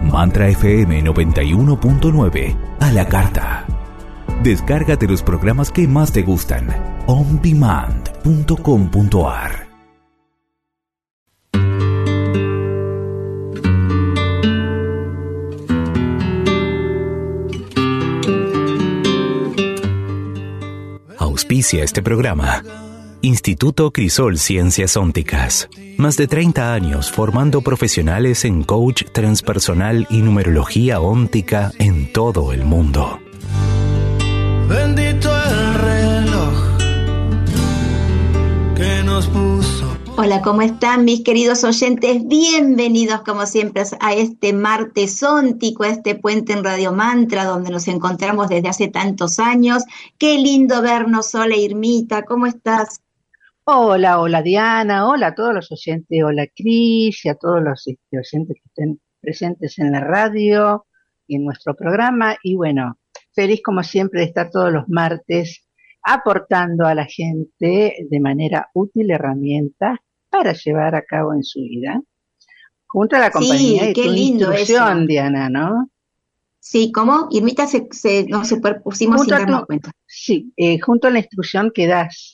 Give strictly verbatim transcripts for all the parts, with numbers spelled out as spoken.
Mantra F M noventa y uno punto nueve a la carta. Descárgate los programas que más te gustan. on demand punto com punto a r. Auspicia este programa Instituto Crisol Ciencias Ópticas. Más de treinta años formando profesionales en coach transpersonal y numerología óptica en todo el mundo. Bendito el reloj que nos puso. Hola, ¿cómo están mis queridos oyentes? Bienvenidos como siempre a este martes óntico, a este puente en Radio Mantra, donde nos encontramos desde hace tantos años. Qué lindo vernos. Hola Irmita, ¿cómo estás? Hola, hola Diana, hola a todos los oyentes, hola Cris y a todos los este, oyentes que estén presentes en la radio y en nuestro programa. Y bueno, feliz como siempre de estar todos los martes aportando a la gente de manera útil herramientas para llevar a cabo en su vida, junto a la compañía sí, y qué tu lindo instrucción, eso. Diana, ¿no? Sí, ¿cómo? Irmita, se, se, nos superpusimos Junto sin a tu, darnos cuenta. Sí, eh, junto a la instrucción que das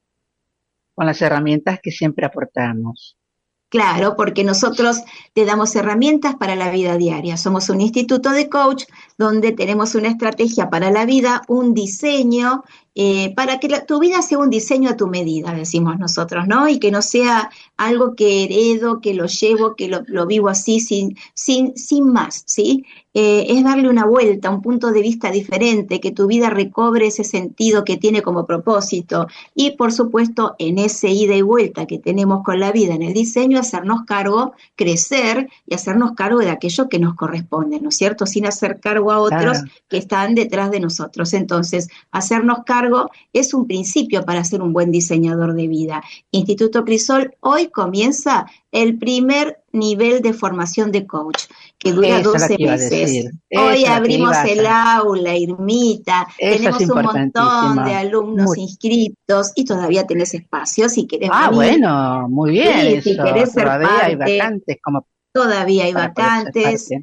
con las herramientas que siempre aportamos. Claro, porque nosotros te damos herramientas para la vida diaria. Somos un instituto de coach donde tenemos una estrategia para la vida, un diseño, eh, para que la, tu vida sea un diseño a tu medida, decimos nosotros, ¿no? Y que no sea algo que heredo, que lo llevo, que lo, lo vivo así, sin, sin, sin más, ¿sí? Eh, es darle una vuelta, un punto de vista diferente, que tu vida recobre ese sentido que tiene como propósito. Y, por supuesto, en ese ida y vuelta que tenemos con la vida en el diseño, hacernos cargo, crecer y hacernos cargo de aquello que nos corresponde, ¿no es cierto? Sin hacer cargo a otros Claro. que están detrás de nosotros. Entonces, hacernos cargo es un principio para ser un buen diseñador de vida. Instituto Crisol, hoy comienza el primer nivel de formación de coach, que dura Eso es lo doce que iba a meses. decir. Hoy Eso es lo que abrimos iba a el hacer. aula, Irmita, Eso tenemos es un montón importantísimo. de alumnos Muy- inscritos y todavía tenés espacio si querés Ah, venir. bueno, muy bien Sí, si eso. querés ser Todavía hay parte, vacantes como todavía hay para poder ser vacantes. parte.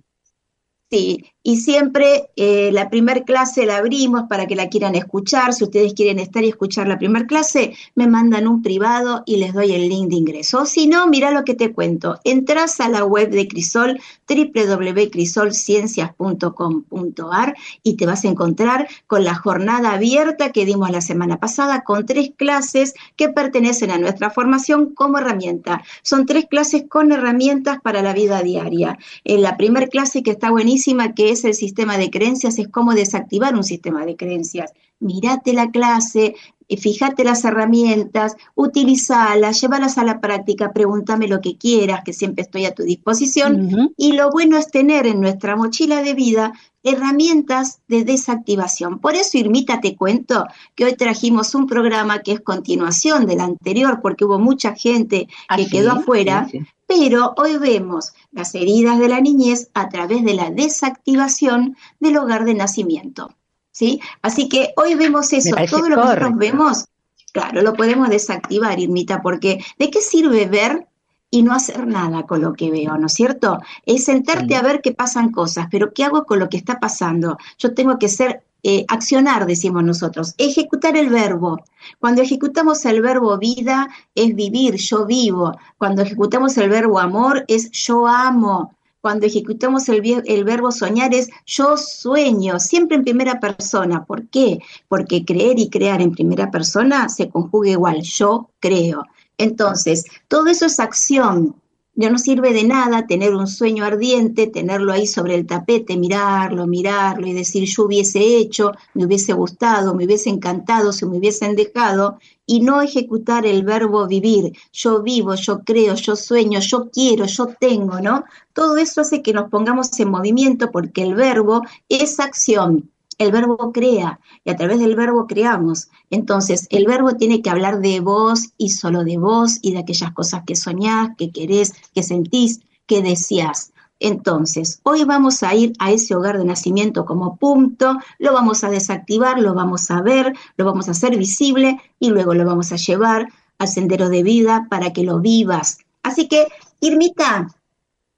Sí, y siempre eh, la primer clase la abrimos para que la quieran escuchar. Si ustedes quieren estar y escuchar la primer clase, me mandan un privado y les doy el link de ingreso. O si no, mira lo que te cuento. Entrás a la web de Crisol, doble u doble u doble u punto crisol ciencias punto com punto a r, y te vas a encontrar con la jornada abierta que dimos la semana pasada con tres clases que pertenecen a nuestra formación como herramienta. Son tres clases con herramientas para la vida diaria. En la primera clase, que está buenísima, que es el sistema de creencias, es cómo desactivar un sistema de creencias. Mirate la clase, fíjate las herramientas, utilizalas, llévalas a la práctica, pregúntame lo que quieras, que siempre estoy a tu disposición. Ujú. Y lo bueno es tener en nuestra mochila de vida herramientas de desactivación. Por eso, Irmita, te cuento que hoy trajimos un programa que es continuación del anterior, porque hubo mucha gente Ah, que sí, quedó afuera, sí, sí. pero hoy vemos las heridas de la niñez a través de la desactivación del hogar de nacimiento, ¿sí? Así que hoy vemos Me eso, parece todo lo que nosotros correcto. vemos, claro, lo podemos desactivar, Irmita, porque ¿de qué sirve ver y no hacer nada con lo que veo, ¿no es cierto? Es sentarte Sí. a ver que pasan cosas, pero ¿qué hago con lo que está pasando? Yo tengo que ser, eh, accionar, decimos nosotros, ejecutar el verbo. Cuando ejecutamos el verbo vida, es vivir, yo vivo. Cuando ejecutamos el verbo amor, es yo amo. Cuando ejecutamos el, vie- el verbo soñar, es yo sueño, siempre en primera persona. ¿Por qué? Porque creer y crear en primera persona se conjuga igual, yo creo. Entonces, todo eso es acción. Ya no sirve de nada tener un sueño ardiente, tenerlo ahí sobre el tapete, mirarlo, mirarlo y decir yo hubiese hecho, me hubiese gustado, me hubiese encantado, si me hubiesen dejado, y no ejecutar el verbo vivir. Yo vivo, yo creo, yo sueño, yo quiero, yo tengo, ¿no? Todo eso hace que nos pongamos en movimiento porque el verbo es acción. El verbo crea y a través del verbo creamos. Entonces, el verbo tiene que hablar de vos y solo de vos y de aquellas cosas que soñás, que querés, que sentís, que deseás. Entonces, hoy vamos a ir a ese hogar de nacimiento como punto, lo vamos a desactivar, lo vamos a ver, lo vamos a hacer visible y luego lo vamos a llevar al sendero de vida para que lo vivas. Así que, Irmita,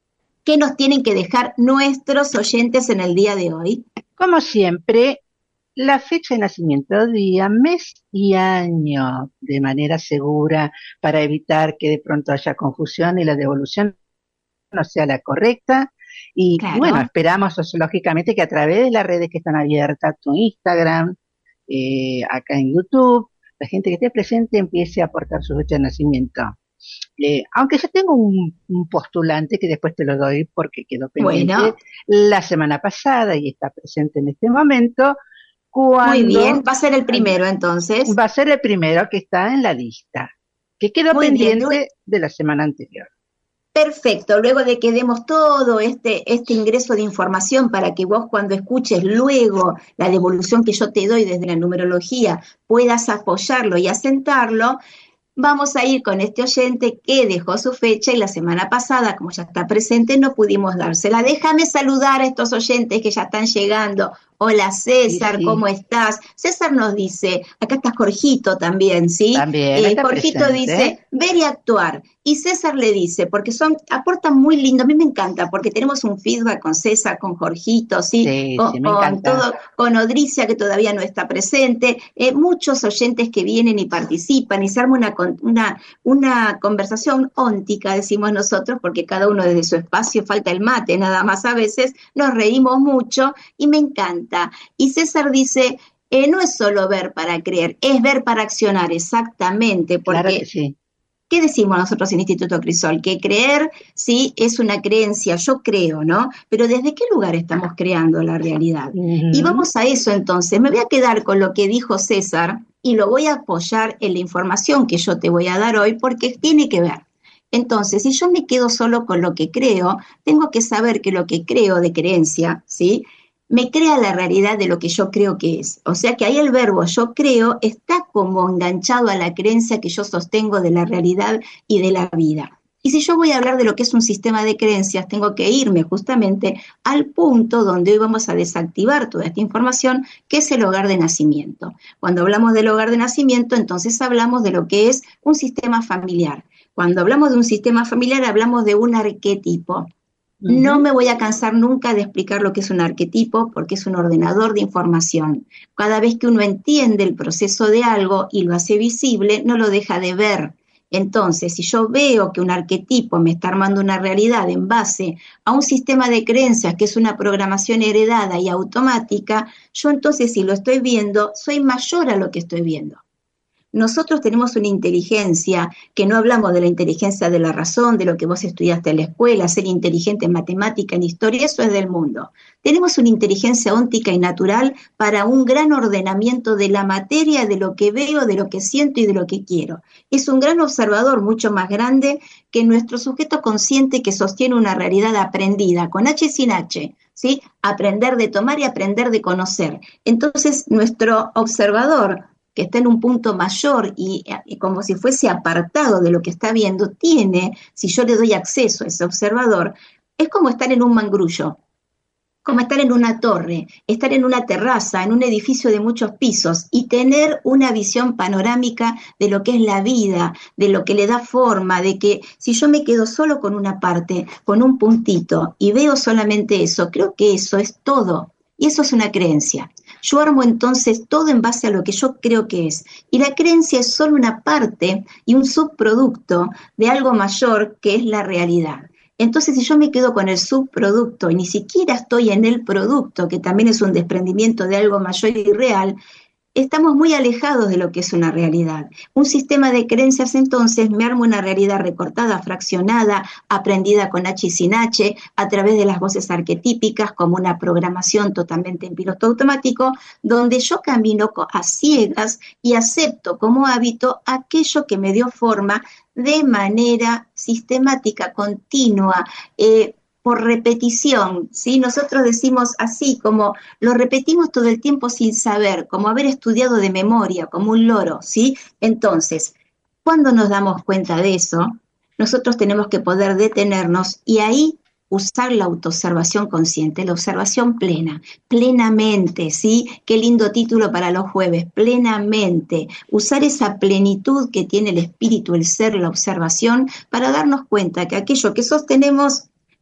¿qué nos tienen que dejar nuestros oyentes en el día de hoy? Como siempre, la fecha de nacimiento, día, mes y año, de manera segura, para evitar que de pronto haya confusión y la devolución no sea la correcta. Y Claro. bueno, esperamos lógicamente que a través de las redes que están abiertas, tu Instagram, eh, acá en YouTube, la gente que esté presente empiece a aportar su fecha de nacimiento. Eh, aunque yo tengo un, un postulante que después te lo doy porque quedó pendiente Bueno. la semana pasada y está presente en este momento. Cuando Muy bien, va a ser el primero entonces. Va a ser el primero que está en la lista, que quedó Muy bien, pendiente Lu- de la semana anterior. Perfecto, luego de que demos todo este, este ingreso de información para que vos cuando escuches luego la devolución que yo te doy desde la numerología puedas apoyarlo y asentarlo, vamos a ir con este oyente que dejó su fecha y la semana pasada, como ya está presente, no pudimos dársela. Déjame saludar a estos oyentes que ya están llegando. Hola César, Sí, sí. ¿cómo estás? César nos dice, acá está Jorgito también, ¿sí? También está Jorgito presente. dice, ver y actuar. Y César le dice, porque son, aportan muy lindo, a mí me encanta, porque tenemos un feedback con César, con Jorgito, ¿sí? Sí, con, sí, me con encanta. todo, con Odricia que todavía no está presente, eh, muchos oyentes que vienen y participan y se arma una, una, una conversación óntica, decimos nosotros, porque cada uno desde su espacio, falta el mate nada más a veces, nos reímos mucho y me encanta. Y César dice, eh, no es solo ver para creer, es ver para accionar, exactamente, porque Claro que sí. ¿qué decimos nosotros en Instituto Crisol? Que creer, sí, es una creencia, yo creo, ¿no? Pero ¿desde qué lugar estamos creando la realidad? Uh-huh. Y vamos a eso entonces, me voy a quedar con lo que dijo César y lo voy a apoyar en la información que yo te voy a dar hoy porque tiene que ver. Entonces, si yo me quedo solo con lo que creo, tengo que saber que lo que creo de creencia, ¿sí?, me crea la realidad de lo que yo creo que es. O sea que ahí el verbo yo creo está como enganchado a la creencia que yo sostengo de la realidad y de la vida. Y si yo voy a hablar de lo que es un sistema de creencias, tengo que irme justamente al punto donde hoy vamos a desactivar toda esta información, que es el hogar de nacimiento. Cuando hablamos del hogar de nacimiento, entonces hablamos de lo que es un sistema familiar. Cuando hablamos de un sistema familiar, hablamos de un arquetipo. Uh-huh. No me voy a cansar nunca de explicar lo que es un arquetipo porque es un ordenador de información. Cada vez que uno entiende el proceso de algo y lo hace visible, no lo deja de ver. Entonces, si yo veo que un arquetipo me está armando una realidad en base a un sistema de creencias que es una programación heredada y automática, yo entonces si lo estoy viendo, soy mayor a lo que estoy viendo. Nosotros tenemos una inteligencia, que no hablamos de la inteligencia de la razón, de lo que vos estudiaste en la escuela, ser inteligente en matemática, en historia, eso es del mundo. Tenemos una inteligencia óntica y natural para un gran ordenamiento de la materia, de lo que veo, de lo que siento y de lo que quiero. Es un gran observador, mucho más grande que nuestro sujeto consciente que sostiene una realidad aprendida, con H y sin H, ¿sí? Aprender de tomar y aprender de conocer. Entonces, nuestro observador, que está en un punto mayor y, y como si fuese apartado de lo que está viendo, tiene, si yo le doy acceso a ese observador, es como estar en un mangrullo, como estar en una torre, estar en una terraza, en un edificio de muchos pisos y tener una visión panorámica de lo que es la vida, de lo que le da forma, de que si yo me quedo solo con una parte, con un puntito y veo solamente eso, creo que eso es todo y eso es una creencia. Yo armo entonces todo en base a lo que yo creo que es. Y la creencia es solo una parte y un subproducto de algo mayor que es la realidad. Entonces, si yo me quedo con el subproducto y ni siquiera estoy en el producto, que también es un desprendimiento de algo mayor y real, estamos muy alejados de lo que es una realidad. Un sistema de creencias, entonces, me arma una realidad recortada, fraccionada, aprendida con H y sin H, a través de las voces arquetípicas, como una programación totalmente en piloto automático, donde yo camino a ciegas y acepto como hábito aquello que me dio forma de manera sistemática, continua, eh, por repetición, ¿sí? Nosotros decimos así, como lo repetimos todo el tiempo sin saber, como haber estudiado de memoria, como un loro, ¿sí? Entonces, cuando nos damos cuenta de eso, nosotros tenemos que poder detenernos y ahí usar la autoobservación consciente, la observación plena, plenamente, ¿sí? Qué lindo título para los jueves, plenamente. Usar esa plenitud que tiene el espíritu, el ser, la observación, para darnos cuenta que aquello que sostenemos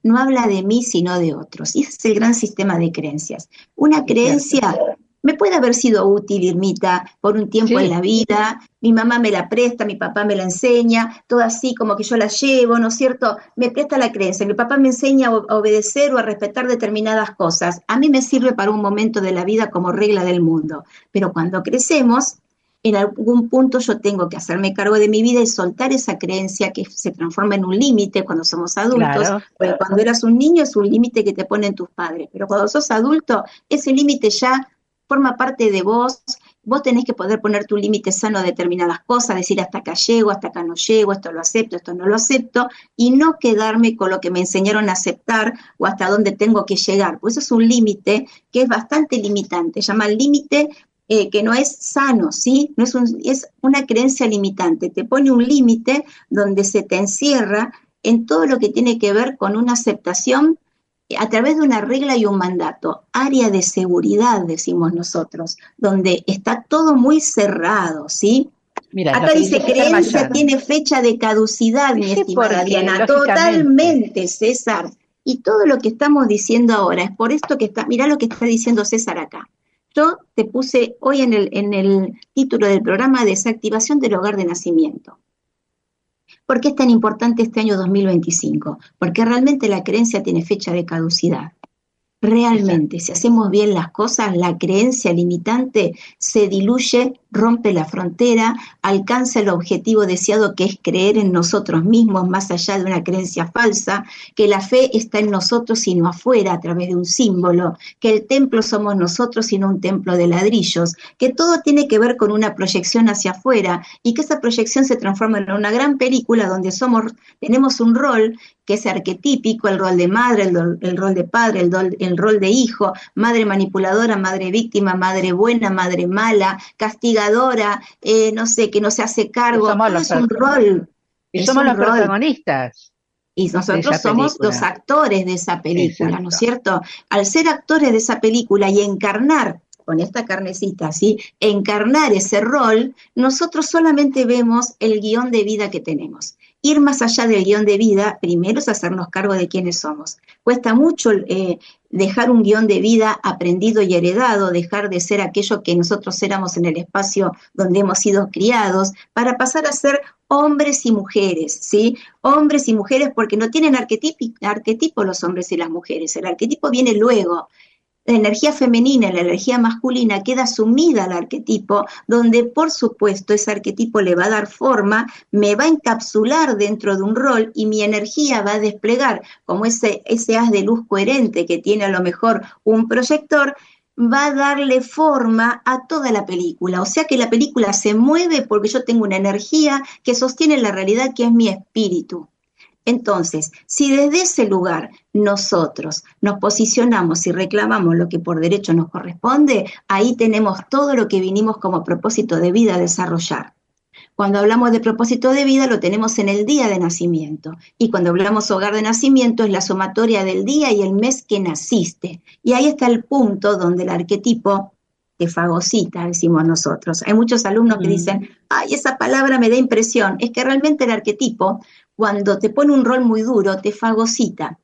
no habla de mí sino de otros. Y ese es el gran sistema de creencias. Una creencia me puede haber sido útil, Irmita, por un tiempo Sí. en la vida, mi mamá me la presta, mi papá me la enseña, todo así como que yo la llevo, ¿no es cierto? Me presta la creencia, mi papá me enseña a obedecer o a respetar determinadas cosas. A mí me sirve para un momento de la vida como regla del mundo, pero cuando crecemos, en algún punto yo tengo que hacerme cargo de mi vida y soltar esa creencia que se transforma en un límite cuando somos adultos, Claro. porque cuando eras un niño es un límite que te ponen tus padres, pero cuando sos adulto, ese límite ya forma parte de vos. Vos tenés que poder poner tu límite sano a determinadas cosas, decir hasta acá llego, hasta acá no llego, esto lo acepto, esto no lo acepto, y no quedarme con lo que me enseñaron a aceptar o hasta dónde tengo que llegar. Pues eso es un límite que es bastante limitante, se llama límite eh, que no es sano, ¿sí? No es, un, es una creencia limitante, te pone un límite donde se te encierra en todo lo que tiene que ver con una aceptación a través de una regla y un mandato, área de seguridad, decimos nosotros, donde está todo muy cerrado, ¿sí? Mira, Acá dice, creencia tiene fecha de caducidad, mi Sí, estimada porque, Diana, lógicamente. totalmente, César. Y todo lo que estamos diciendo ahora es por esto que está, mirá lo que está diciendo César acá. Yo te puse hoy en el, en el título del programa desactivación del hogar de nacimiento. ¿Por qué es tan importante este año dos mil veinticinco? Porque realmente la creencia tiene fecha de caducidad. Realmente, si hacemos bien las cosas, la creencia limitante se diluye, rompe la frontera, alcanza el objetivo deseado que es creer en nosotros mismos más allá de una creencia falsa, que la fe está en nosotros y no afuera a través de un símbolo, que el templo somos nosotros y no un templo de ladrillos, que todo tiene que ver con una proyección hacia afuera y que esa proyección se transforma en una gran película donde somos, tenemos un rol que es arquetípico, el rol de madre, el, do, el rol de padre, el, do, el rol de hijo, madre manipuladora, madre víctima, madre buena, madre mala, castigadora, eh, no sé, que no se hace cargo, todo es un rol. Y somos los protagonistas. Y nosotros somos los actores de esa película, exacto, ¿no es cierto? Al ser actores de esa película y encarnar, con esta carnecita, ¿sí? Encarnar ese rol, nosotros solamente vemos el guión de vida que tenemos. Ir más allá del guión de vida, primero es hacernos cargo de quiénes somos. Cuesta mucho eh, dejar un guión de vida aprendido y heredado, dejar de ser aquello que nosotros éramos en el espacio donde hemos sido criados, para pasar a ser hombres y mujeres, ¿sí? Hombres y mujeres porque no tienen arquetipo, arquetipo los hombres y las mujeres, el arquetipo viene luego. La energía femenina y la energía masculina queda sumida al arquetipo, donde por supuesto ese arquetipo le va a dar forma, me va a encapsular dentro de un rol y mi energía va a desplegar, como ese, ese haz de luz coherente que tiene a lo mejor un proyector, va a darle forma a toda la película. O sea que la película se mueve porque yo tengo una energía que sostiene la realidad, que es mi espíritu. Entonces, si desde ese lugar nosotros nos posicionamos y reclamamos lo que por derecho nos corresponde, ahí tenemos todo lo que vinimos como propósito de vida a desarrollar. Cuando hablamos de propósito de vida lo tenemos en el día de nacimiento, y cuando hablamos hogar de nacimiento es la sumatoria del día y el mes que naciste. Y ahí está el punto donde el arquetipo te fagocita, decimos nosotros. Hay muchos alumnos que dicen, ay, esa palabra me da impresión. Es que realmente el arquetipo, cuando te pone un rol muy duro, te fagocita.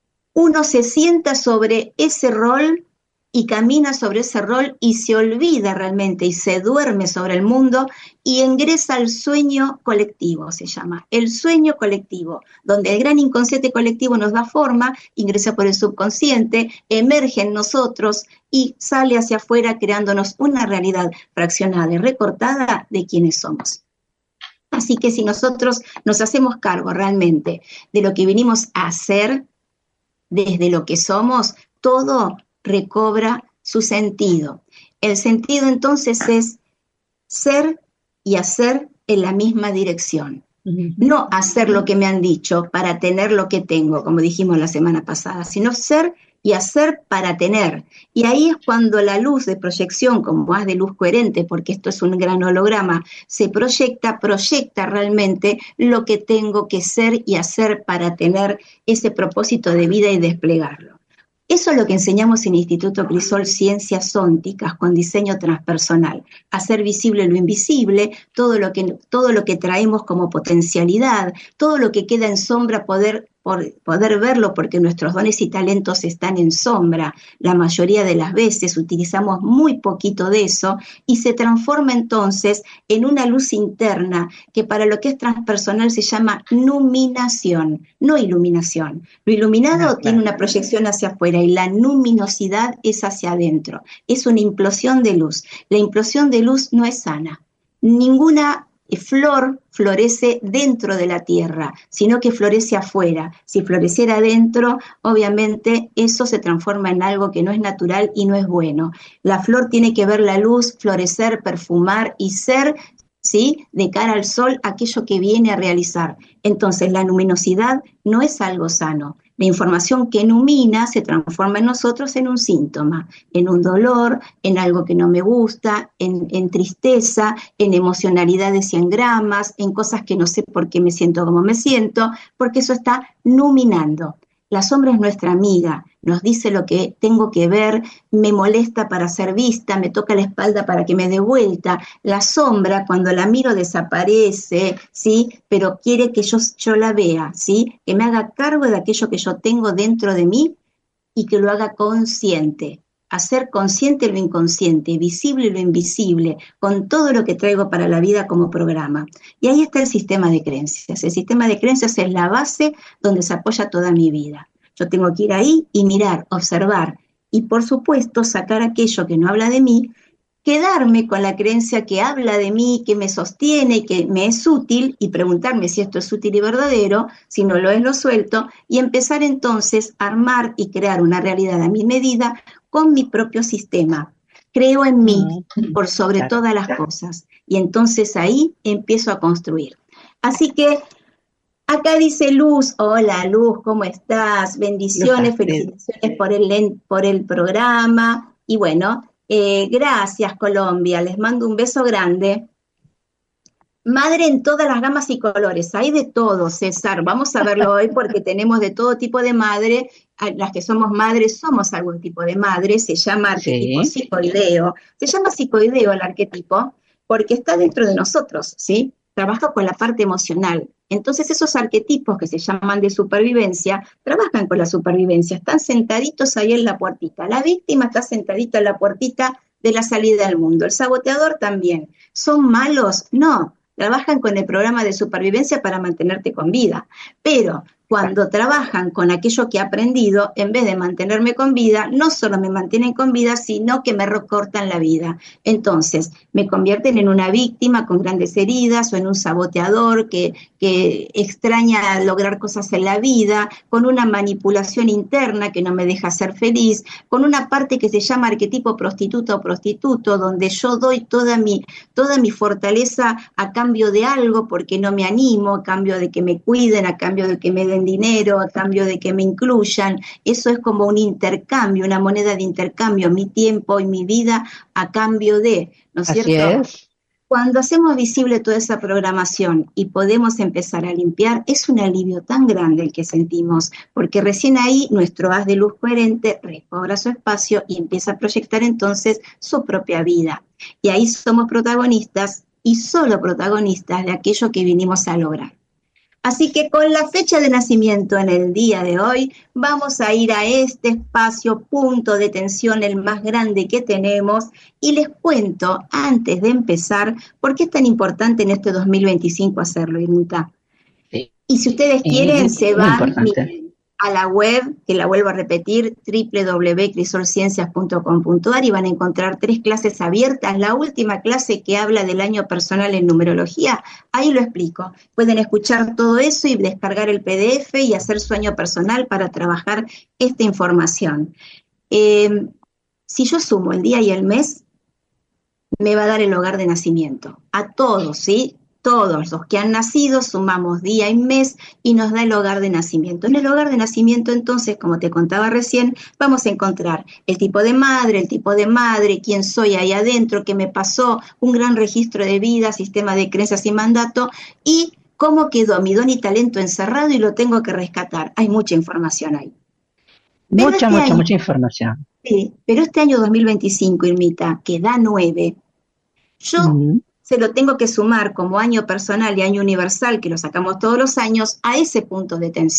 Uno se sienta sobre ese rol y camina sobre ese rol y se olvida realmente y se duerme sobre el mundo y ingresa al sueño colectivo, se llama, el sueño colectivo, donde el gran inconsciente colectivo nos da forma, ingresa por el subconsciente, emerge en nosotros y sale hacia afuera creándonos una realidad fraccionada y recortada de quienes somos. Así que si nosotros nos hacemos cargo realmente de lo que vinimos a hacer, desde lo que somos, todo recobra su sentido. El sentido entonces es ser y hacer en la misma dirección. Uh-huh. No hacer lo que me han dicho para tener lo que tengo, como dijimos la semana pasada, sino ser y hacer para tener. Y ahí es cuando la luz de proyección, como haz de luz coherente, porque esto es un gran holograma, se proyecta, proyecta realmente lo que tengo que ser y hacer para tener ese propósito de vida y desplegarlo. Eso es lo que enseñamos en Instituto Crisol Ciencias Ónticas, con diseño transpersonal. Hacer visible lo invisible, todo lo que, todo lo que traemos como potencialidad, todo lo que queda en sombra, poder por poder verlo, porque nuestros dones y talentos están en sombra. La mayoría de las veces utilizamos muy poquito de eso y se transforma entonces en una luz interna que para lo que es transpersonal se llama numinación, no iluminación. Lo iluminado ah, claro. tiene una proyección hacia afuera y la luminosidad es hacia adentro. Es una implosión de luz. La implosión de luz no es sana. Ninguna flor florece dentro de la tierra, sino que florece afuera. Si floreciera adentro, obviamente eso se transforma en algo que no es natural y no es bueno. La flor tiene que ver la luz, florecer, perfumar y ser, ¿sí?, de cara al sol, aquello que viene a realizar. Entonces la luminosidad no es algo sano. La información que ilumina se transforma en nosotros en un síntoma, en un dolor, en algo que no me gusta, en, en tristeza, en emocionalidades y en gramas, en cosas que no sé por qué me siento como me siento, porque eso está numinando. La sombra es nuestra amiga, nos dice lo que tengo que ver, me molesta para ser vista, me toca la espalda para que me dé vuelta. La sombra, cuando la miro, desaparece, ¿sí? Pero quiere que yo, yo la vea, ¿sí? Que me haga cargo de aquello que yo tengo dentro de mí y que lo haga consciente. Hacer consciente lo inconsciente, visible lo invisible, con todo lo que traigo para la vida como programa. Y ahí está el sistema de creencias. El sistema de creencias es la base donde se apoya toda mi vida. Yo tengo que ir ahí y mirar, observar, y por supuesto sacar aquello que no habla de mí, quedarme con la creencia que habla de mí, que me sostiene, que me es útil, y preguntarme si esto es útil y verdadero, si no lo es lo suelto, y empezar entonces a armar y crear una realidad a mi medida, con mi propio sistema. Creo en mí por sobre todas las cosas. Y entonces ahí empiezo a construir. Así que acá dice Luz, hola Luz, ¿cómo estás? Bendiciones, felicitaciones por el, por el programa. Y bueno, eh, gracias Colombia, les mando un beso grande. Madre en todas las gamas y colores, hay de todo, César, vamos a verlo hoy porque tenemos de todo tipo de madre, las que somos madres somos algún tipo de madre, se llama arquetipo sí. psicoideo, se llama psicoideo el arquetipo porque está dentro de nosotros, ¿sí? Trabaja con la parte emocional, entonces esos arquetipos que se llaman de supervivencia, trabajan con la supervivencia, están sentaditos ahí en la puertita, la víctima está sentadita en la puertita de la salida al mundo, el saboteador también, ¿son malos? No. Trabajan con el programa de supervivencia para mantenerte con vida, pero cuando trabajan con aquello que he aprendido, en vez de mantenerme con vida, no solo me mantienen con vida, sino que me recortan la vida. Entonces, me convierten en una víctima con grandes heridas o en un saboteador que, que extraña lograr cosas en la vida, con una manipulación interna que no me deja ser feliz, con una parte que se llama arquetipo prostituta o prostituto, donde yo doy toda mi, toda mi fortaleza a cambio de algo porque no me animo, a cambio de que me cuiden, a cambio de que me den dinero, a cambio de que me incluyan. Eso es como un intercambio, una moneda de intercambio, mi tiempo y mi vida a cambio de, ¿no es cierto? Así es. Cuando hacemos visible toda esa programación y podemos empezar a limpiar, es un alivio tan grande el que sentimos, porque recién ahí nuestro haz de luz coherente recobra su espacio y empieza a proyectar entonces su propia vida. Y ahí somos protagonistas y solo protagonistas de aquello que vinimos a lograr. Así que con la fecha de nacimiento en el día de hoy, vamos a ir a este espacio, punto de tensión, el más grande que tenemos, y les cuento, antes de empezar, por qué es tan importante en este dos mil veinticinco hacerlo, Irmita. Sí. Y si ustedes quieren, sí, se van a la web, que la vuelvo a repetir, doble u doble u doble u punto crisol ciencias punto com punto a r, y van a encontrar tres clases abiertas. La última clase que habla del año personal en numerología, ahí lo explico. Pueden escuchar todo eso y descargar el P D F y hacer su año personal para trabajar esta información. Eh, si yo sumo el día y el mes, me va a dar el hogar de nacimiento. A todos, ¿sí? Todos los que han nacido sumamos día y mes y nos da el hogar de nacimiento. En el hogar de nacimiento, entonces, como te contaba recién, vamos a encontrar el tipo de madre, el tipo de madre, quién soy ahí adentro, qué me pasó, un gran registro de vida, sistema de creencias y mandato, y cómo quedó mi don y talento encerrado y lo tengo que rescatar. Hay mucha información ahí. Mucha, este mucha, año, mucha información. Sí, pero este año dos mil veinticinco, Irmita, que da nueve, yo... Uh-huh. se lo tengo que sumar como año personal y año universal, que lo sacamos todos los años, a ese punto de tensión.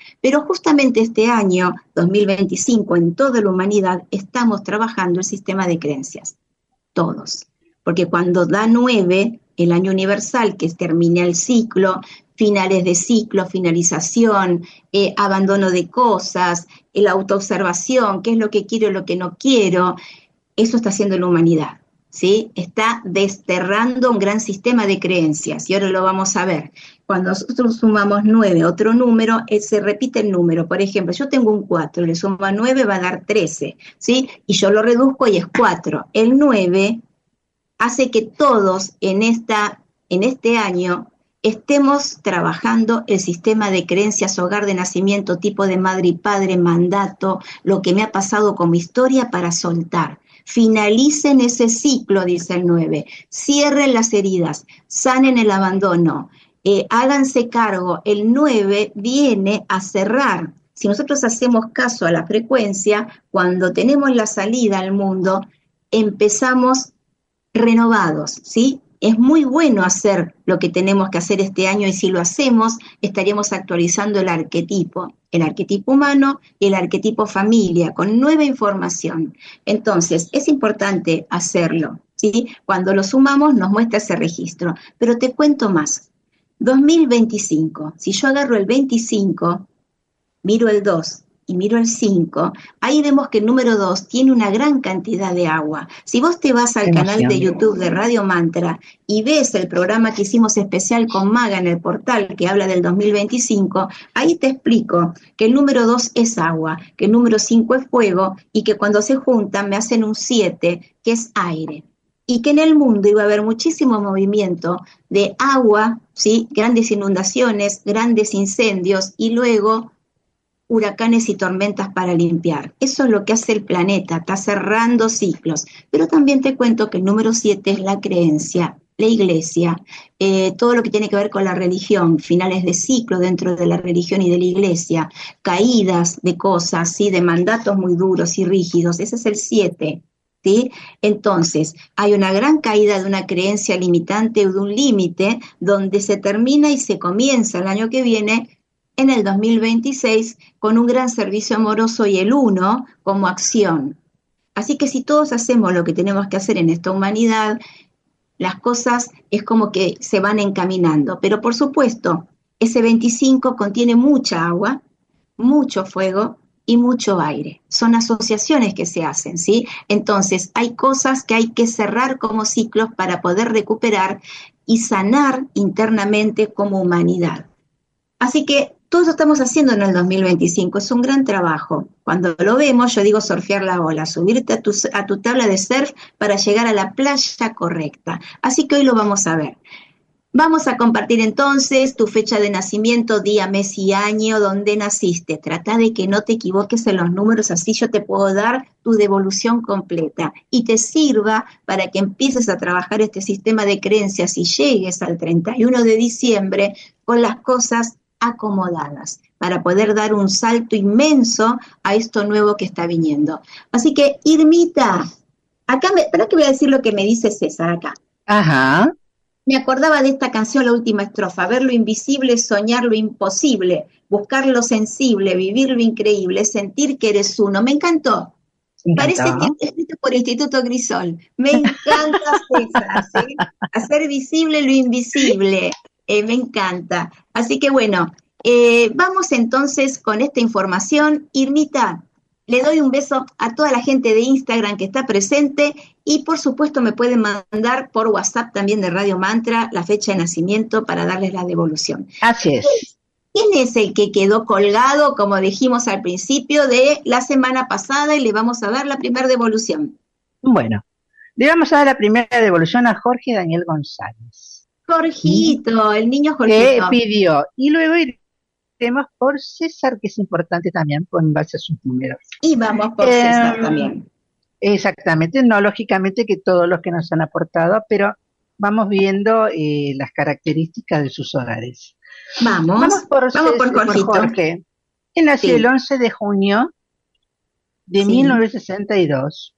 Pero justamente este año, dos mil veinticinco, en toda la humanidad, estamos trabajando el sistema de creencias, todos. Porque cuando da nueve, el año universal, que termina el ciclo, finales de ciclo, finalización, eh, abandono de cosas, la autoobservación, qué es lo que quiero y lo que no quiero, eso está haciendo la humanidad, ¿sí? Está desterrando un gran sistema de creencias, y ahora lo vamos a ver. Cuando nosotros sumamos nueve, otro número, eh, se repite el número. Por ejemplo, yo tengo un cuatro, le sumo a nueve, va a dar trece, ¿sí? Y yo lo reduzco y es cuatro. El nueve hace que todos en, esta, en este año estemos trabajando el sistema de creencias, hogar de nacimiento, tipo de madre y padre, mandato, lo que me ha pasado como historia para soltar. Finalicen ese ciclo, dice el nueve, cierren las heridas, sanen el abandono, eh, háganse cargo. El nueve viene a cerrar. Si nosotros hacemos caso a la frecuencia, cuando tenemos la salida al mundo, empezamos renovados, ¿sí? Es muy bueno hacer lo que tenemos que hacer este año, y si lo hacemos, estaríamos actualizando el arquetipo, el arquetipo humano y el arquetipo familia, con nueva información. Entonces, es importante hacerlo, ¿sí? Cuando lo sumamos, nos muestra ese registro. Pero te cuento más. dos mil veinticinco, si yo agarro el veinticinco, miro el dos, y miro el cinco, ahí vemos que el número dos tiene una gran cantidad de agua. Si vos te vas al canal de YouTube de Radio Mantra y ves el programa que hicimos especial con Maga en el portal que habla del dos mil veinticinco, ahí te explico que el número dos es agua, que el número cinco es fuego, y que cuando se juntan me hacen un siete, que es aire. Y que en el mundo iba a haber muchísimo movimiento de agua, ¿sí? Grandes inundaciones, grandes incendios, y luego huracanes y tormentas para limpiar. Eso es lo que hace el planeta, está cerrando ciclos. Pero también te cuento que el número siete es la creencia, la iglesia, eh, todo lo que tiene que ver con la religión, finales de ciclo dentro de la religión y de la iglesia, caídas de cosas, ¿sí? De mandatos muy duros y rígidos. Ese es el siete. ¿Sí? Entonces, hay una gran caída de una creencia limitante o de un límite, donde se termina y se comienza el año que viene, en el dos mil veintiséis, con un gran servicio amoroso y el uno como acción. Así que si todos hacemos lo que tenemos que hacer en esta humanidad, las cosas es como que se van encaminando. Pero por supuesto, ese veinticinco contiene mucha agua, mucho fuego y mucho aire. Son asociaciones que se hacen, ¿sí? Entonces, hay cosas que hay que cerrar como ciclos para poder recuperar y sanar internamente como humanidad. Así que todo eso estamos haciendo en el dos mil veinticinco, es un gran trabajo. Cuando lo vemos, yo digo surfear la ola, subirte a tu, a tu tabla de surf para llegar a la playa correcta. Así que hoy lo vamos a ver. Vamos a compartir entonces tu fecha de nacimiento, día, mes y año, donde naciste. Trata de que no te equivoques en los números, así yo te puedo dar tu devolución completa y te sirva para que empieces a trabajar este sistema de creencias y llegues al treinta y uno de diciembre con las cosas acomodadas, para poder dar un salto inmenso a esto nuevo que está viniendo. Así que, Irmita, acá, me, espera que voy a decir lo que me dice César acá. Ajá. Me acordaba de esta canción, la última estrofa: ver lo invisible, soñar lo imposible, buscar lo sensible, vivir lo increíble, sentir que eres uno. Me encantó. Parece escrito por Instituto Crisol. Me encanta, César, ¿sí? Hacer visible lo invisible. Eh, me encanta. Así que bueno, eh, vamos entonces con esta información. Irmita, le doy un beso a toda la gente de Instagram que está presente, y por supuesto me pueden mandar por WhatsApp también de Radio Mantra la fecha de nacimiento para darles la devolución. Así es. ¿Quién es el que quedó colgado, como dijimos al principio, de la semana pasada, y le vamos a dar la primera devolución? Bueno, le vamos a dar la primera devolución a Jorge Daniel González. Jorgito, el niño Jorgito. Que pidió. Y luego iremos por César, que es importante también con base a sus números. Y vamos por eh, César también. Exactamente, no lógicamente que todos los que nos han aportado, pero vamos viendo eh, las características de sus hogares. Vamos, vamos por, vamos César, por Jorgito. Por Jorge. Él nació sí. el once de junio de sí. mil novecientos sesenta y dos.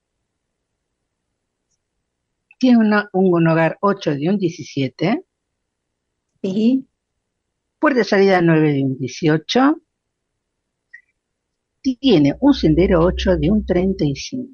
Tiene una, un hogar ocho de un diecisiete. Sí. Puerta de salida nueve de un dieciocho. tiene un sendero ocho de un treinta y cinco.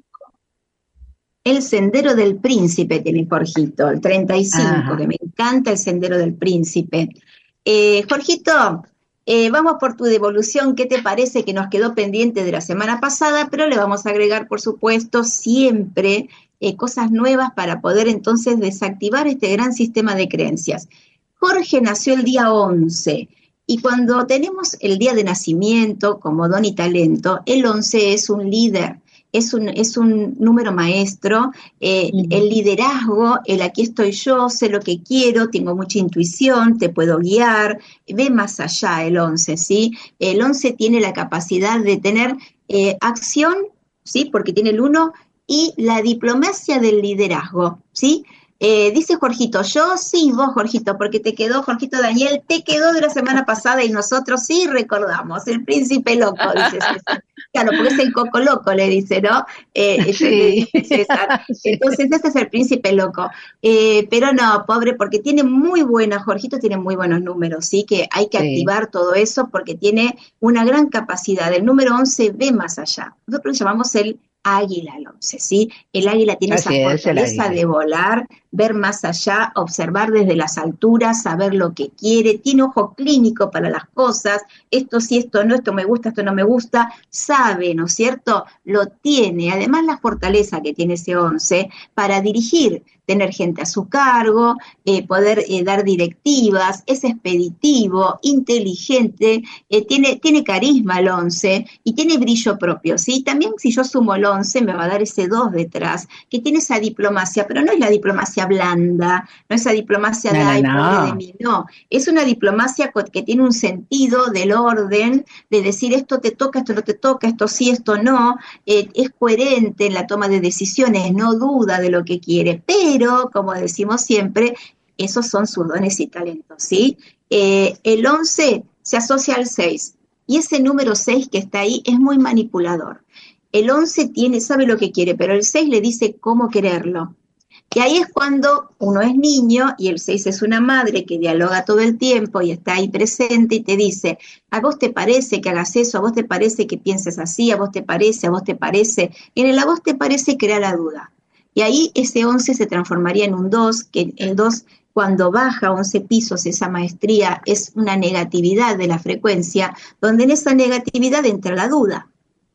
El Sendero del Príncipe tiene Jorgito, el treinta y cinco, Ajá. que me encanta el Sendero del Príncipe. Eh, Jorgito, eh, vamos por tu devolución. ¿Qué te parece que nos quedó pendiente de la semana pasada? Pero le vamos a agregar, por supuesto, siempre eh, cosas nuevas para poder entonces desactivar este gran sistema de creencias. Jorge nació el día once. Y cuando tenemos el día de nacimiento como don y talento, el once es un líder. Es un, es un número maestro, eh, uh-huh. El liderazgo, el aquí estoy yo, sé lo que quiero, tengo mucha intuición, te puedo guiar, ve más allá el once, ¿sí? El once tiene la capacidad de tener eh, acción, ¿sí? Porque tiene el uno, y la diplomacia del liderazgo, ¿sí? Eh, dice Jorgito, yo sí, vos Jorgito, porque te quedó, Jorgito Daniel, te quedó de la semana pasada y nosotros sí recordamos, el príncipe loco, dice César. Claro, porque es el coco loco, le dice, ¿no? Eh, sí. Dice César. Entonces, ese es el príncipe loco. Eh, pero no, pobre, porque tiene muy buena, Jorgito tiene muy buenos números, ¿sí? Que hay que sí. activar todo eso porque tiene una gran capacidad. El número once ve más allá. Nosotros le llamamos el águila al once, ¿sí? El águila tiene Así esa fortaleza de volar, ver más allá, observar desde las alturas, saber lo que quiere, tiene ojo clínico para las cosas, esto sí, esto no, esto me gusta, esto no me gusta, sabe, ¿no es cierto? Lo tiene, además la fortaleza que tiene ese once para dirigir, tener gente a su cargo, eh, poder eh, dar directivas, es expeditivo, inteligente, eh, tiene, tiene carisma el once y tiene brillo propio, ¿sí? También si yo sumo el once me va a dar ese dos detrás, que tiene esa diplomacia, pero no es la diplomacia blanda, no es esa diplomacia de, no, ay, no. pobre de mí, no, es una diplomacia que tiene un sentido del orden, de decir esto te toca, esto no te toca, esto sí, esto no, eh, es coherente en la toma de decisiones, no duda de lo que quiere, pero Pero, como decimos siempre, esos son sus dones y talentos, ¿sí? Eh, el once se asocia al seis, y ese número seis que está ahí es muy manipulador. El once tiene, sabe lo que quiere, pero el seis le dice cómo quererlo. Y ahí es cuando uno es niño, y el seis es una madre que dialoga todo el tiempo y está ahí presente y te dice, ¿a vos te parece que hagas eso? ¿A vos te parece que pienses así? ¿A vos te parece? ¿A vos te parece? En el a vos te parece crea la duda. Y ahí ese once se transformaría en un dos, que el dos cuando baja once pisos, esa maestría es una negatividad de la frecuencia, donde en esa negatividad entra la duda.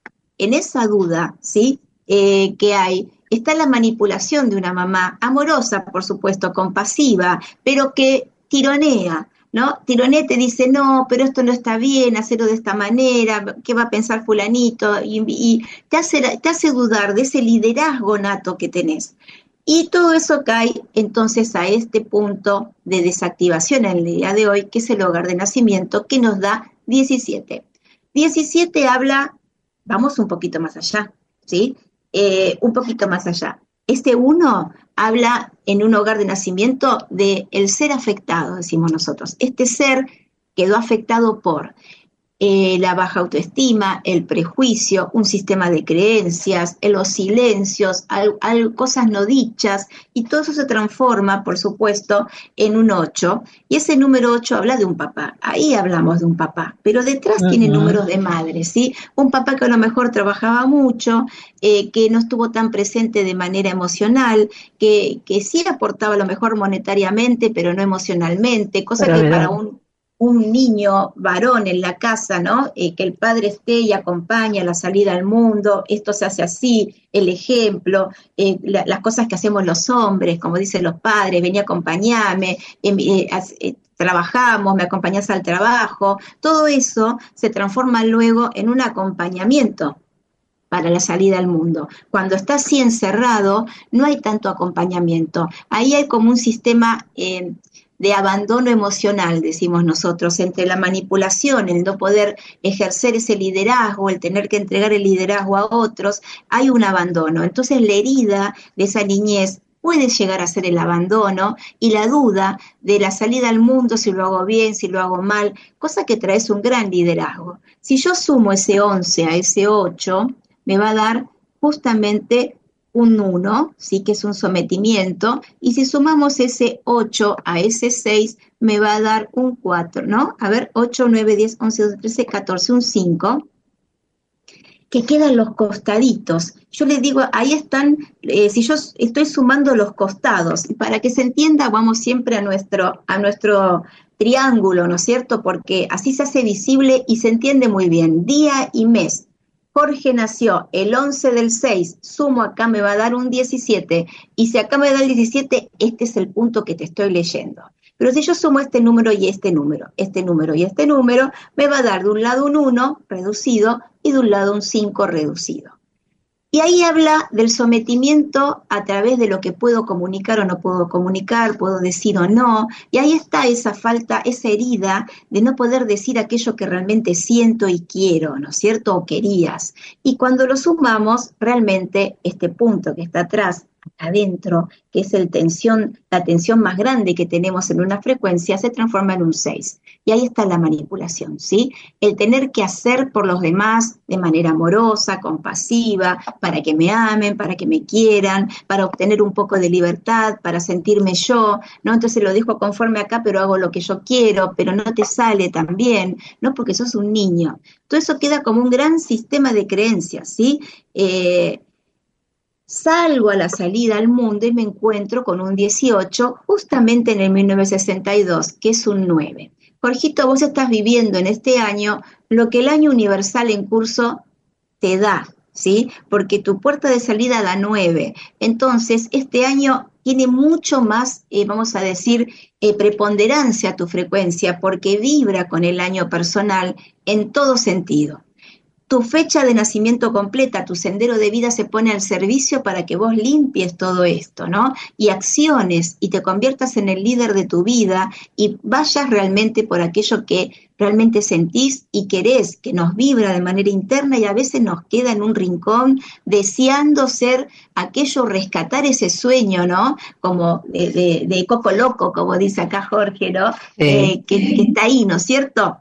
En esa duda, ¿sí? Eh, que hay, está la manipulación de una mamá, amorosa, por supuesto, compasiva, pero que tironea, ¿no? Tironea te dice, no, pero esto no está bien, hacerlo de esta manera, ¿qué va a pensar fulanito? Y, y te, hace, te hace dudar de ese liderazgo nato que tenés. Y todo eso cae entonces a este punto de desactivación en el día de hoy, que es el hogar de nacimiento, que nos da diecisiete. diecisiete habla, vamos un poquito más allá, ¿sí? Eh, un poquito más allá. Este uno habla en un hogar de nacimiento de el ser afectado, decimos nosotros. Este ser quedó afectado por eh, la baja autoestima, el prejuicio, un sistema de creencias, eh, los silencios, al, al, cosas no dichas, y todo eso se transforma, por supuesto, en un ocho. Y ese número ocho habla de un papá. Ahí hablamos de un papá, pero detrás uh-huh. tiene números de madre, ¿sí? Un papá que a lo mejor trabajaba mucho, eh, que no estuvo tan presente de manera emocional, que, que sí aportaba a lo mejor monetariamente, pero no emocionalmente, cosa pero que para un un niño varón en la casa, ¿no? Eh, que el padre esté y acompañe a la salida al mundo, esto se hace así, el ejemplo, eh, la, las cosas que hacemos los hombres, como dicen los padres, vení a acompañarme, eh, eh, eh, trabajamos, me acompañás al trabajo, todo eso se transforma luego en un acompañamiento para la salida al mundo. Cuando está así encerrado, no hay tanto acompañamiento, ahí hay como un sistema Eh, de abandono emocional, decimos nosotros, entre la manipulación, el no poder ejercer ese liderazgo, el tener que entregar el liderazgo a otros, hay un abandono. Entonces la herida de esa niñez puede llegar a ser el abandono y la duda de la salida al mundo, si lo hago bien, si lo hago mal, cosa que trae un gran liderazgo. Si yo sumo ese once a ese ocho, me va a dar justamente un uno, sí, que es un sometimiento, y si sumamos ese ocho a ese seis, me va a dar un cuatro, ¿no? A ver, ocho, nueve, diez, once, doce, trece, catorce, un cinco. que quedan los costaditos. Yo les digo, ahí están, eh, si yo estoy sumando los costados, y para que se entienda, vamos siempre a nuestro, a nuestro triángulo, ¿no es cierto? Porque así se hace visible y se entiende muy bien. Día y mes. Jorge nació el once del seis, sumo acá me va a dar un diecisiete, y si acá me da el diecisiete, este es el punto que te estoy leyendo. Pero si yo sumo este número y este número, este número y este número, me va a dar de un lado un uno reducido y de un lado un cinco reducido. Y ahí habla del sometimiento a través de lo que puedo comunicar o no puedo comunicar, puedo decir o no, y ahí está esa falta, esa herida de no poder decir aquello que realmente siento y quiero, ¿no es cierto? O querías. Y cuando lo sumamos, realmente este punto que está atrás, adentro, que es el tensión, la tensión más grande que tenemos en una frecuencia, se transforma en un seis. Y ahí está la manipulación, ¿sí? El tener que hacer por los demás de manera amorosa, compasiva, para que me amen, para que me quieran, para obtener un poco de libertad, para sentirme yo, ¿no? Entonces lo dejo conforme acá, pero hago lo que yo quiero, pero no te sale tan bien, ¿no? Porque sos un niño. Todo eso queda como un gran sistema de creencias, ¿sí? Eh, Salgo a la salida al mundo y me encuentro con un dieciocho, justamente en el mil novecientos sesenta y dos, que es un nueve. Jorgito, vos estás viviendo en este año lo que el año universal en curso te da, ¿sí? Porque tu puerta de salida da nueve. Entonces, este año tiene mucho más, eh, vamos a decir, eh, preponderancia a tu frecuencia, porque vibra con el año personal en todo sentido. Tu fecha de nacimiento completa, tu sendero de vida se pone al servicio para que vos limpies todo esto, ¿no? Y acciones y te conviertas en el líder de tu vida y vayas realmente por aquello que realmente sentís y querés, que nos vibra de manera interna y a veces nos queda en un rincón deseando ser aquello, rescatar ese sueño, ¿no? Como de, de, de Coco Loco, como dice acá Jorge, ¿no? Sí. Eh, que, que está ahí, ¿no es cierto?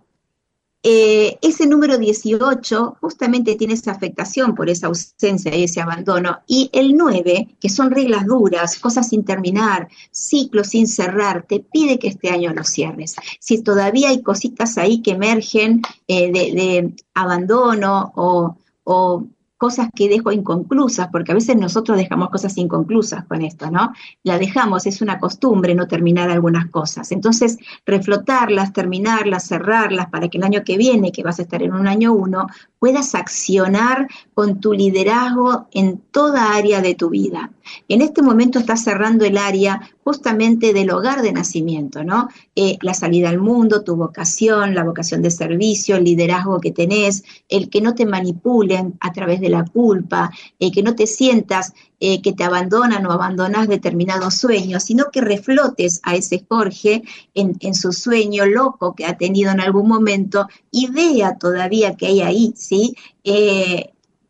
Eh, ese número dieciocho justamente tiene esa afectación por esa ausencia y ese abandono, y el nueve, que son reglas duras, cosas sin terminar, ciclos sin cerrar, te pide que este año lo cierres. Si todavía hay cositas ahí que emergen eh, de, de abandono o, o cosas que dejo inconclusas, porque a veces nosotros dejamos cosas inconclusas con esto, ¿no? La dejamos, es una costumbre no terminar algunas cosas. Entonces, reflotarlas, terminarlas, cerrarlas, para que el año que viene, que vas a estar en un año uno, puedas accionar con tu liderazgo en toda área de tu vida. En este momento estás cerrando el área justamente del hogar de nacimiento, ¿no? Eh, la salida al mundo, tu vocación, la vocación de servicio, el liderazgo que tenés, el que no te manipulen a través de la culpa, eh, que no te sientas eh, que te abandonan o abandonás determinados sueños, sino que reflotes a ese Jorge en, en su sueño loco que ha tenido en algún momento y vea todavía que hay ahí, ¿sí? Eh,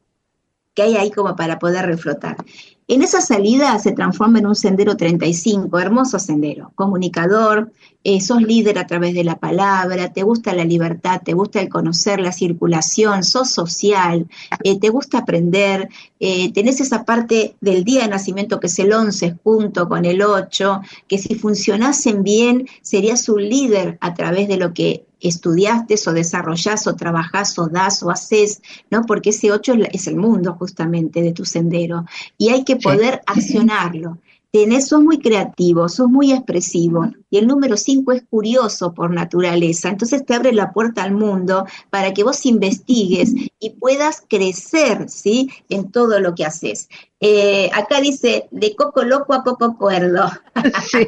que hay ahí como para poder reflotar. En esa salida se transforma en un sendero treinta y cinco, hermoso sendero, comunicador, eh, sos líder a través de la palabra, te gusta la libertad, te gusta el conocer, la circulación, sos social, eh, te gusta aprender, eh, tenés esa parte del día de nacimiento que es el once junto con el ocho, que si funcionasen bien serías un líder a través de lo que estudiaste o desarrollás o trabajás o das o haces, ¿no? Porque ese ocho es el mundo justamente de tu sendero y hay que poder sí. accionarlo. Tenés, sos muy creativo, sos muy expresivo y el número cinco es curioso por naturaleza, entonces te abre la puerta al mundo para que vos investigues y puedas crecer, ¿sí? En todo lo que haces. Eh, acá dice, de Coco Loco a Coco Cuerdo. Sí.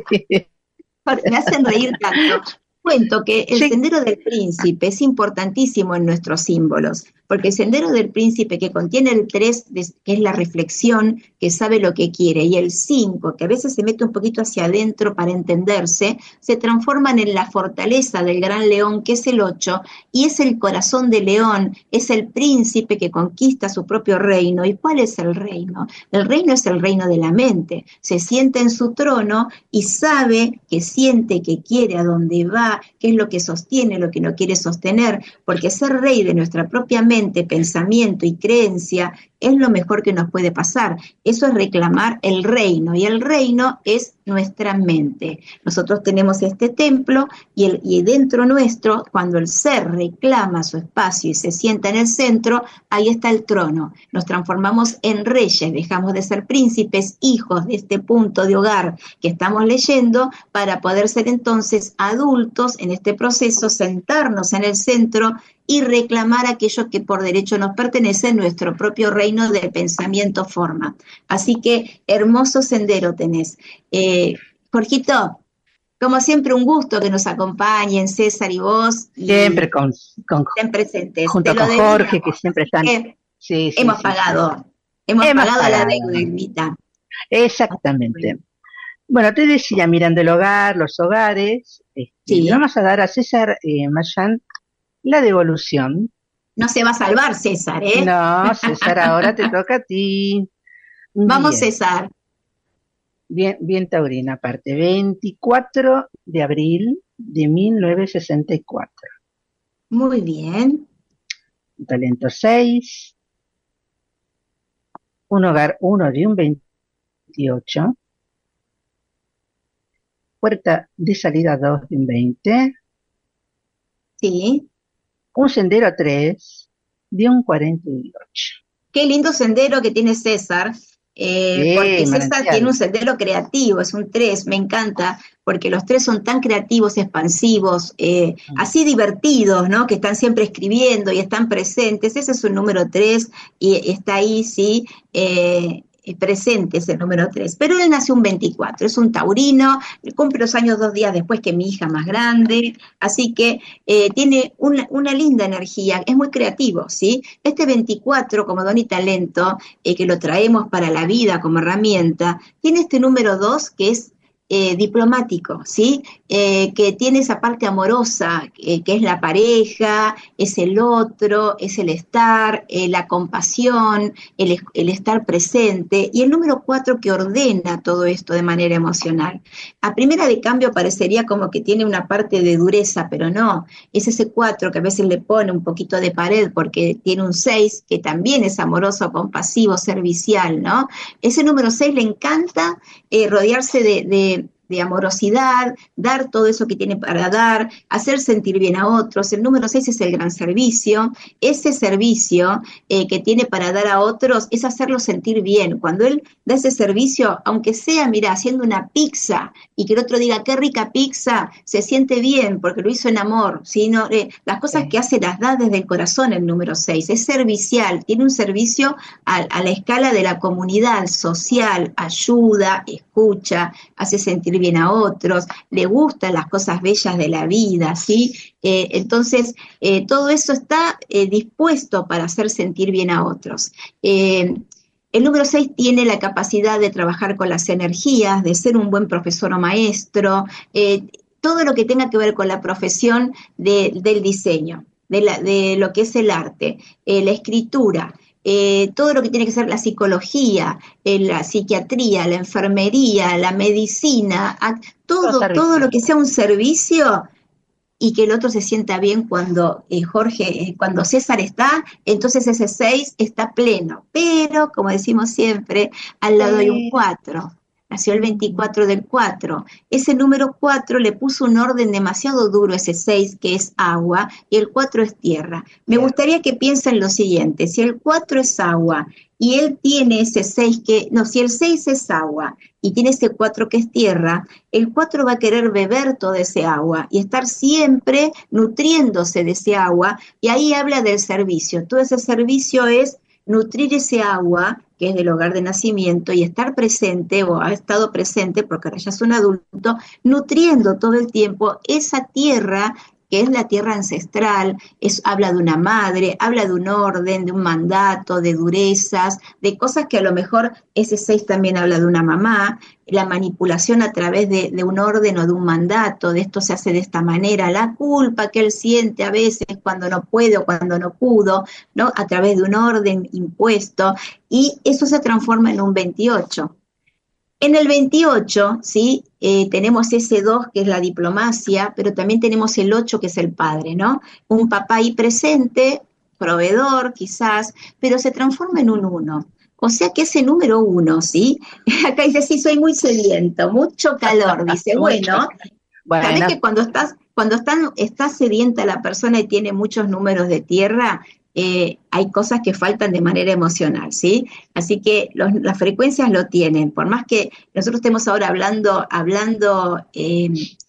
Me hacen reír tanto. Cuento que el sí. Sendero del Príncipe es importantísimo en nuestros símbolos, porque el Sendero del Príncipe que contiene el tres, que es la reflexión, que sabe lo que quiere, y el cinco, que a veces se mete un poquito hacia adentro para entenderse, se transforman en la fortaleza del gran león, que es el ocho, y es el corazón de león, es el príncipe que conquista su propio reino. ¿Y cuál es el reino? El reino es el reino de la mente, se sienta en su trono y sabe que siente, que quiere, a dónde va, qué es lo que sostiene, lo que no quiere sostener, porque ser rey de nuestra propia mente mente, pensamiento y creencia, es lo mejor que nos puede pasar. Eso es reclamar el reino, y el reino es nuestra mente. Nosotros tenemos este templo, y, el, y dentro nuestro, cuando el ser reclama su espacio y se sienta en el centro, ahí está el trono. Nos transformamos en reyes, dejamos de ser príncipes, hijos de este punto de hogar que estamos leyendo, para poder ser entonces adultos en este proceso, sentarnos en el centro y reclamar aquello que por derecho nos pertenece en nuestro propio reino del pensamiento forma. Así que hermoso sendero tenés. Eh, Jorgito, como siempre, un gusto que nos acompañen César y vos. Y siempre con, con estén presentes. junto con Jorge, que siempre están. Eh, sí, sí, hemos sí, pagado, sí. hemos, hemos pagado, pagado la deuda, Ermita. Exactamente. Bueno, te decía, mirando el hogar, los hogares, este, Sí. le vamos a dar a César eh, Mayán la devolución. No se va a salvar, César, ¿eh? No, César, ahora te toca a ti. Vamos, Bien, César. bien, bien taurina, aparte. veinticuatro de abril de mil novecientos sesenta y cuatro. Muy bien. Talento seis. Un hogar uno de un veintiocho. Puerta de salida dos de un veinte. Sí. Un sendero tres de un cuarenta y ocho. Qué lindo sendero que tiene César, eh, Sí, porque César manantial. tiene un sendero creativo, es un tres, me encanta, porque los tres son tan creativos, expansivos, eh, Mm. así divertidos, ¿no? Que están siempre escribiendo y están presentes. Ese es un número tres y está ahí, sí, eh, presente ese número tres. Pero él nació un veinticuatro, es un taurino, cumple los años dos días después que mi hija más grande, así que eh, tiene una, una linda energía, es muy creativo, ¿sí? Este veinticuatro, como don y talento, eh, que lo traemos para la vida como herramienta, tiene este número dos que es eh, diplomático, ¿sí? Eh, que tiene esa parte amorosa, eh, que es la pareja, es el otro, es el estar, eh, la compasión, el, el estar presente, y el número cuatro que ordena todo esto de manera emocional. A primera de cambio parecería como que tiene una parte de dureza, pero no, es ese cuatro que a veces le pone un poquito de pared porque tiene un seis que también es amoroso, compasivo, servicial, ¿no? Ese número seis le encanta eh, rodearse de, de de amorosidad, dar todo eso que tiene para dar, hacer sentir bien a otros. El número seis es el gran servicio. Ese servicio eh, que tiene para dar a otros es hacerlos sentir bien. Cuando él da ese servicio, aunque sea, mira, haciendo una pizza y que el otro diga, qué rica pizza, se siente bien porque lo hizo en amor, ¿sí? No, eh, las cosas Sí. que hace las da desde el corazón el número seis. Es servicial, tiene un servicio a, a la escala de la comunidad social, ayuda, escucha, hace sentir bien a otros, le gustan las cosas bellas de la vida, ¿sí? Eh, entonces, eh, todo eso está eh, dispuesto para hacer sentir bien a otros. Eh, el número seis tiene la capacidad de trabajar con las energías, de ser un buen profesor o maestro, eh, todo lo que tenga que ver con la profesión de, del diseño, de, la, de lo que es el arte, eh, la escritura, Eh, todo lo que tiene que ser la psicología, eh, la psiquiatría, la enfermería, la medicina, a, todo, todo lo que sea un servicio y que el otro se sienta bien cuando eh, Jorge, eh, cuando César está, entonces ese seis está pleno. Pero, como decimos siempre, al lado hay un cuatro. Nació el veinticuatro del cuatro. Ese número cuatro le puso un orden demasiado duro a ese seis, que es agua, y el cuatro es tierra. Me gustaría que piensen lo siguiente, si el cuatro es agua, y él tiene ese seis que, no, si el seis es agua, y tiene ese cuatro que es tierra, el cuatro va a querer beber toda ese agua, y estar siempre nutriéndose de ese agua, y ahí habla del servicio. Todo ese servicio es nutrir ese agua, que es del hogar de nacimiento, y estar presente, o ha estado presente, porque ahora ya es un adulto, nutriendo todo el tiempo esa tierra, que es la tierra ancestral, es, habla de una madre, habla de un orden, de un mandato, de durezas, de cosas que a lo mejor ese seis también habla de una mamá, la manipulación a través de, de un orden o de un mandato, de esto se hace de esta manera, la culpa que él siente a veces cuando no puede o cuando no pudo, ¿no? A través de un orden impuesto, y eso se transforma en un veintiocho. En el veintiocho, ¿sí? Eh, tenemos ese dos que es la diplomacia, pero también tenemos el ocho que es el padre, ¿no? Un papá ahí presente, proveedor quizás, pero se transforma en un uno. O sea que ese número uno, ¿sí? Acá dice, sí, soy muy sediento, mucho calor. Dice, bueno, bueno. ¿sabés que cuando estás, cuando están, está sedienta la persona y tiene muchos números de tierra, eh, hay cosas que faltan de manera emocional, ¿sí? Así que los, las frecuencias lo tienen. Por más que nosotros estemos ahora hablando, hablando eh,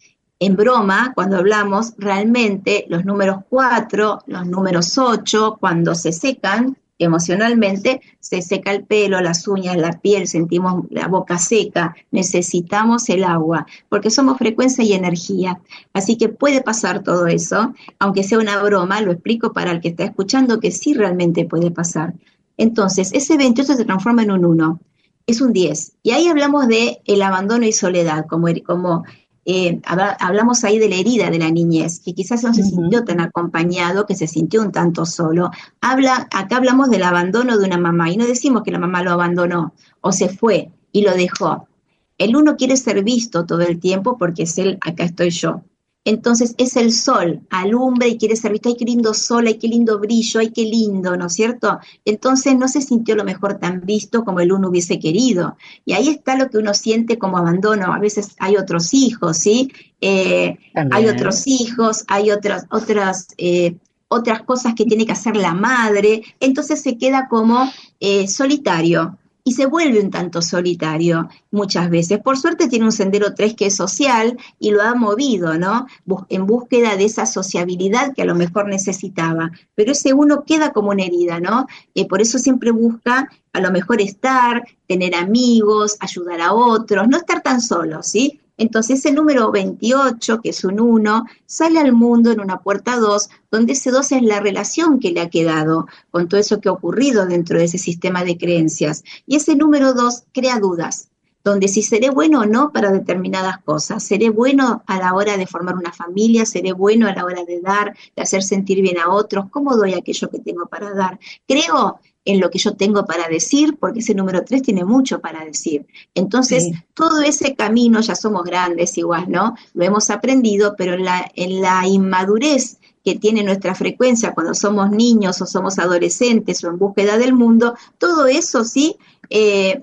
en broma, cuando hablamos, realmente los números cuatro, los números ocho, cuando se secan, emocionalmente, se seca el pelo, las uñas, la piel, sentimos la boca seca, necesitamos el agua, porque somos frecuencia y energía. Así que puede pasar todo eso, aunque sea una broma, lo explico para el que está escuchando que sí realmente puede pasar. Entonces, ese veintiocho se transforma en un uno, es un diez, y ahí hablamos de el abandono y soledad, como, como Eh, hablamos ahí de la herida de la niñez, que quizás no se uh-huh. sintió tan acompañado, que se sintió un tanto solo. Habla, acá hablamos del abandono de una mamá, y no decimos que la mamá lo abandonó, o se fue, y lo dejó. El uno quiere ser visto todo el tiempo, porque es él, acá estoy yo. Entonces es el sol, alumbra y quiere ser visto. ¡Ay, qué lindo sol! ¡Ay, qué lindo brillo! ¡Ay, qué lindo! ¿No es cierto? Entonces no se sintió a lo mejor tan visto como el uno hubiese querido. Y ahí está lo que uno siente como abandono. A veces hay otros hijos, ¿sí? Eh, hay otros hijos, hay otras, otras, eh, otras cosas que tiene que hacer la madre. Entonces se queda como eh, solitario. Y se vuelve un tanto solitario muchas veces. Por suerte tiene un sendero tres que es social y lo ha movido, ¿no? En búsqueda de esa sociabilidad que a lo mejor necesitaba. Pero ese uno queda como una herida, ¿no? Eh, por eso siempre busca a lo mejor estar, tener amigos, ayudar a otros, no estar tan solo, ¿sí? Entonces ese número veintiocho, que es un uno, sale al mundo en una puerta dos, donde ese dos es la relación que le ha quedado con todo eso que ha ocurrido dentro de ese sistema de creencias. Y ese número dos crea dudas, donde si seré bueno o no para determinadas cosas, seré bueno a la hora de formar una familia, seré bueno a la hora de dar, de hacer sentir bien a otros, ¿cómo doy aquello que tengo para dar? Creo en lo que yo tengo para decir, porque ese número tres tiene mucho para decir. Entonces, sí. todo ese camino, ya somos grandes igual, ¿no? Lo hemos aprendido, pero en la, en la inmadurez que tiene nuestra frecuencia cuando somos niños o somos adolescentes o en búsqueda del mundo, todo eso sí eh,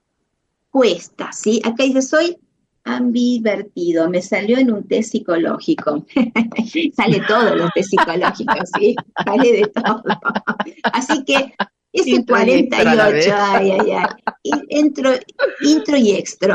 cuesta, ¿sí? Acá dice, soy ambivertido, me salió en un test psicológico. Sale todo los test psicológicos, ¿sí? Sale de todo. Así que ese cuarenta y ocho, ay, ay, ay. Intro, intro y extra.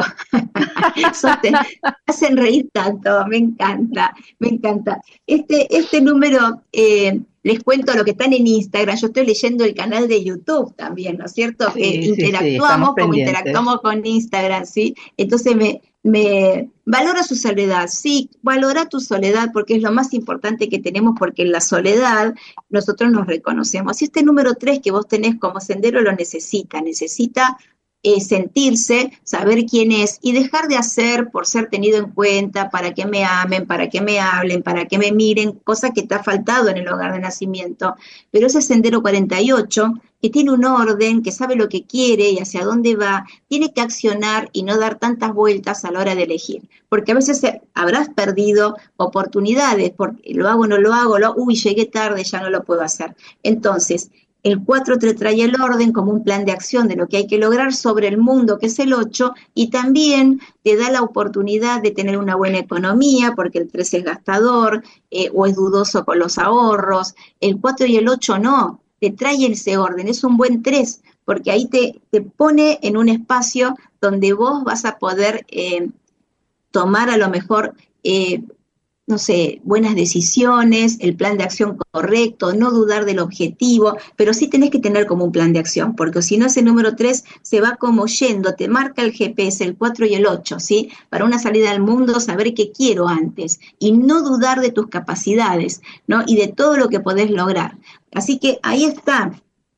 Te hacen reír tanto, me encanta, me encanta. Este, este número, eh, les cuento lo que están en Instagram, yo estoy leyendo el canal de YouTube también, ¿no es cierto? Sí, eh, sí, interactuamos sí, como interactuamos con Instagram, ¿sí? Entonces me... Me valora su soledad, sí, valora tu soledad porque es lo más importante que tenemos, porque en la soledad nosotros nos reconocemos. Y este número tres que vos tenés como sendero lo necesita, necesita eh, sentirse, saber quién es y dejar de hacer por ser tenido en cuenta, para que me amen, para que me hablen, para que me miren, cosa que te ha faltado en el hogar de nacimiento. Pero ese sendero cuarenta y ocho, que tiene un orden, que sabe lo que quiere y hacia dónde va, tiene que accionar y no dar tantas vueltas a la hora de elegir. Porque a veces habrás perdido oportunidades, porque lo hago, no lo hago, lo, uy, llegué tarde, ya no lo puedo hacer. Entonces, el cuatro te trae el orden como un plan de acción de lo que hay que lograr sobre el mundo, que es el ocho, y también te da la oportunidad de tener una buena economía, porque el tres es gastador, eh, o es dudoso con los ahorros. El cuatro y el ocho no, te trae ese orden, es un buen tres, porque ahí te, te pone en un espacio donde vos vas a poder eh, tomar a lo mejor, eh, no sé, buenas decisiones, el plan de acción correcto, no dudar del objetivo, pero sí tenés que tener como un plan de acción, porque si no ese número tres se va como yendo, te marca el G P S, el cuatro y el ocho, ¿sí? Para una salida al mundo, saber qué quiero antes, y no dudar de tus capacidades, ¿no? Y de todo lo que podés lograr. Así que ahí está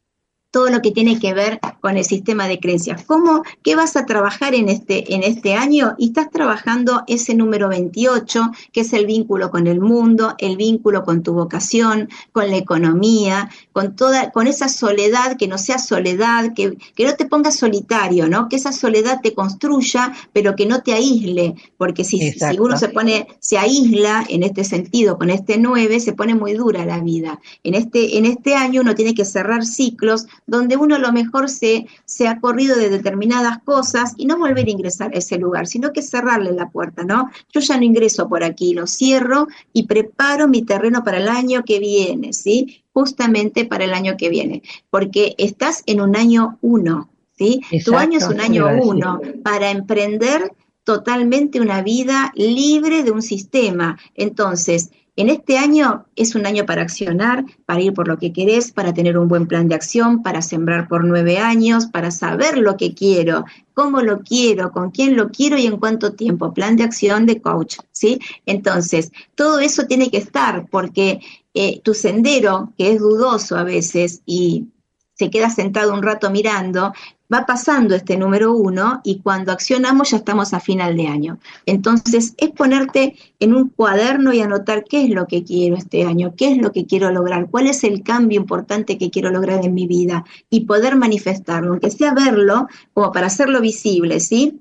todo lo que tiene que ver con el sistema de creencias. ¿Cómo, qué vas a trabajar en este, en este año? Y estás trabajando ese número veintiocho, que es el vínculo con el mundo, el vínculo con tu vocación, con la economía, con toda, con esa soledad, que no sea soledad, que, que no te pongas solitario, ¿no? Que esa soledad te construya, pero que no te aísle, porque si, si uno se pone, se aísla en este sentido, con este nueve, se pone muy dura la vida. En este, en este año uno tiene que cerrar ciclos, donde uno a lo mejor se, se ha corrido de determinadas cosas y no volver a ingresar a ese lugar, sino que cerrarle la puerta, ¿no? Yo ya no ingreso por aquí, lo cierro y preparo mi terreno para el año que viene, ¿sí? Justamente para el año que viene, porque estás en un año uno, ¿sí? Exacto, tu año es un año uno para emprender totalmente una vida libre de un sistema. Entonces, en este año es un año para accionar, para ir por lo que querés, para tener un buen plan de acción, para sembrar por nueve años, para saber lo que quiero, cómo lo quiero, con quién lo quiero y en cuánto tiempo. Plan de acción de coach, ¿sí? Entonces, todo eso tiene que estar porque eh, tu sendero, que es dudoso a veces y se queda sentado un rato mirando, va pasando este número uno y cuando accionamos ya estamos a final de año. Entonces, es ponerte en un cuaderno y anotar qué es lo que quiero este año, qué es lo que quiero lograr, cuál es el cambio importante que quiero lograr en mi vida y poder manifestarlo, aunque sea verlo como para hacerlo visible, ¿sí?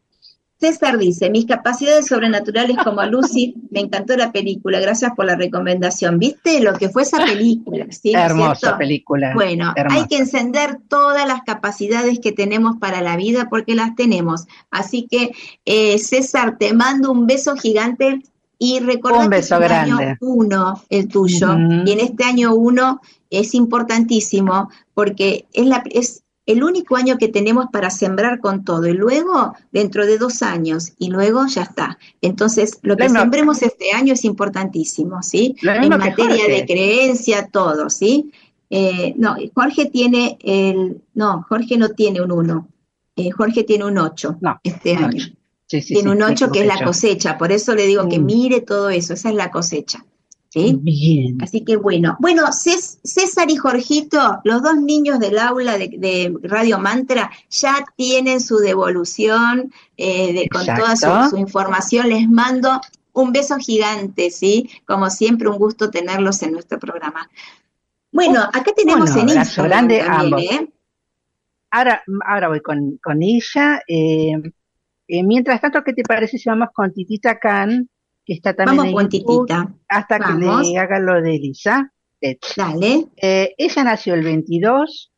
César dice, mis capacidades sobrenaturales como Lucy, me encantó la película, gracias por la recomendación. ¿Viste lo que fue esa película? ¿Sí? Hermosa película. Bueno, hermosa. Hay que encender todas las capacidades que tenemos para la vida porque las tenemos. Así que, eh, César, te mando un beso gigante y recuerda un beso que es el grande. año uno, el tuyo, uh-huh. Y en este año uno es importantísimo porque es la... Es, el único año que tenemos para sembrar con todo, y luego, dentro de dos años, y luego ya está. Entonces, lo que lo sembremos mismo, este año es importantísimo, ¿sí? En materia de creencia, todo, ¿sí? Eh, no, Jorge tiene el... No, Jorge no tiene un uno. Eh, Jorge tiene un ocho no, este un año. Sí, sí, tiene sí, un ocho que es la cosecha, por eso le digo mm. que mire todo eso, esa es la cosecha. ¿Sí? Bien. Así que bueno, bueno, César y Jorgito, los dos niños del aula de, de Radio Mantra, ya tienen su devolución eh, de, con toda su, su información. Les mando un beso gigante, ¿sí? Como siempre, un gusto tenerlos en nuestro programa. Bueno, acá tenemos bueno, en Instagram grande también, ¿eh? Ahora, ahora voy con, con ella. Eh, eh, mientras tanto, ¿qué te parece si vamos con Titita Khan? Que está también Vamos con Titita. Hasta Vamos. Que le haga lo de Elisa. Dale. Eh, ella nació el veintidós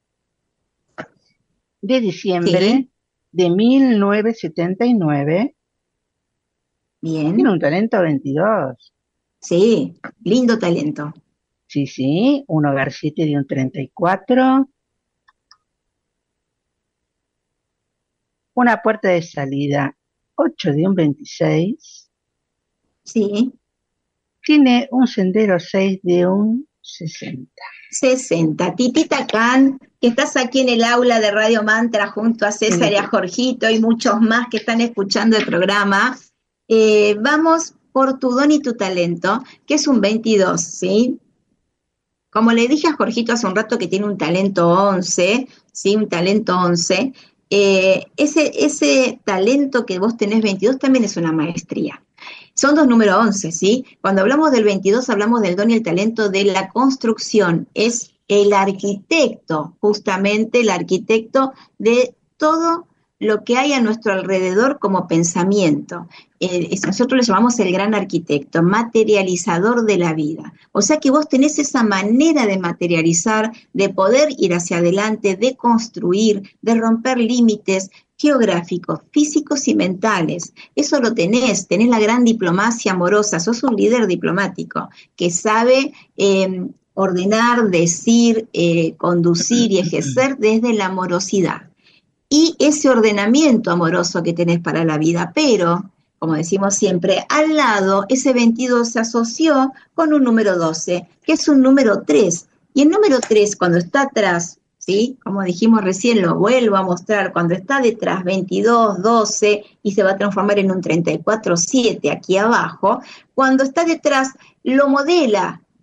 de diciembre sí. de mil novecientos setenta y nueve. Bien. Tiene un talento veintidós. Sí, lindo talento. Sí, sí, un hogar siete de un treinta y cuatro. Una puerta de salida ocho de un veintiséis. Sí. Tiene un sendero seis de un sesenta. sesenta. Titita Khan, que estás aquí en el aula de Radio Mantra junto a César sí. y a Jorgito y muchos más que están escuchando el programa. Eh, vamos por tu don y tu talento, que es un veintidós, ¿sí? Como le dije a Jorgito hace un rato que tiene un talento once, ¿sí? Un talento once. Eh, ese, ese talento que vos tenés veintidós también es una maestría. Son dos números once, ¿sí? Cuando hablamos del veintidós hablamos del don y el talento de la construcción. Es el arquitecto, justamente el arquitecto de todo lo que hay a nuestro alrededor como pensamiento. Eh, nosotros le llamamos el gran arquitecto, materializador de la vida. O sea que vos tenés esa manera de materializar, de poder ir hacia adelante, de construir, de romper límites geográficos, físicos y mentales. Eso lo tenés, tenés la gran diplomacia amorosa, sos un líder diplomático que sabe eh, ordenar, decir, eh, conducir y ejercer desde la amorosidad. Y ese ordenamiento amoroso que tenés para la vida, pero, como decimos siempre, al lado ese veintidós se asoció con un número doce, que es un número tres. Y el número tres, cuando está atrás, ¿sí? Como dijimos recién, lo vuelvo a mostrar, cuando está detrás veintidós, doce y se va a transformar en un treinta y cuatro, siete aquí abajo, cuando está detrás lo modela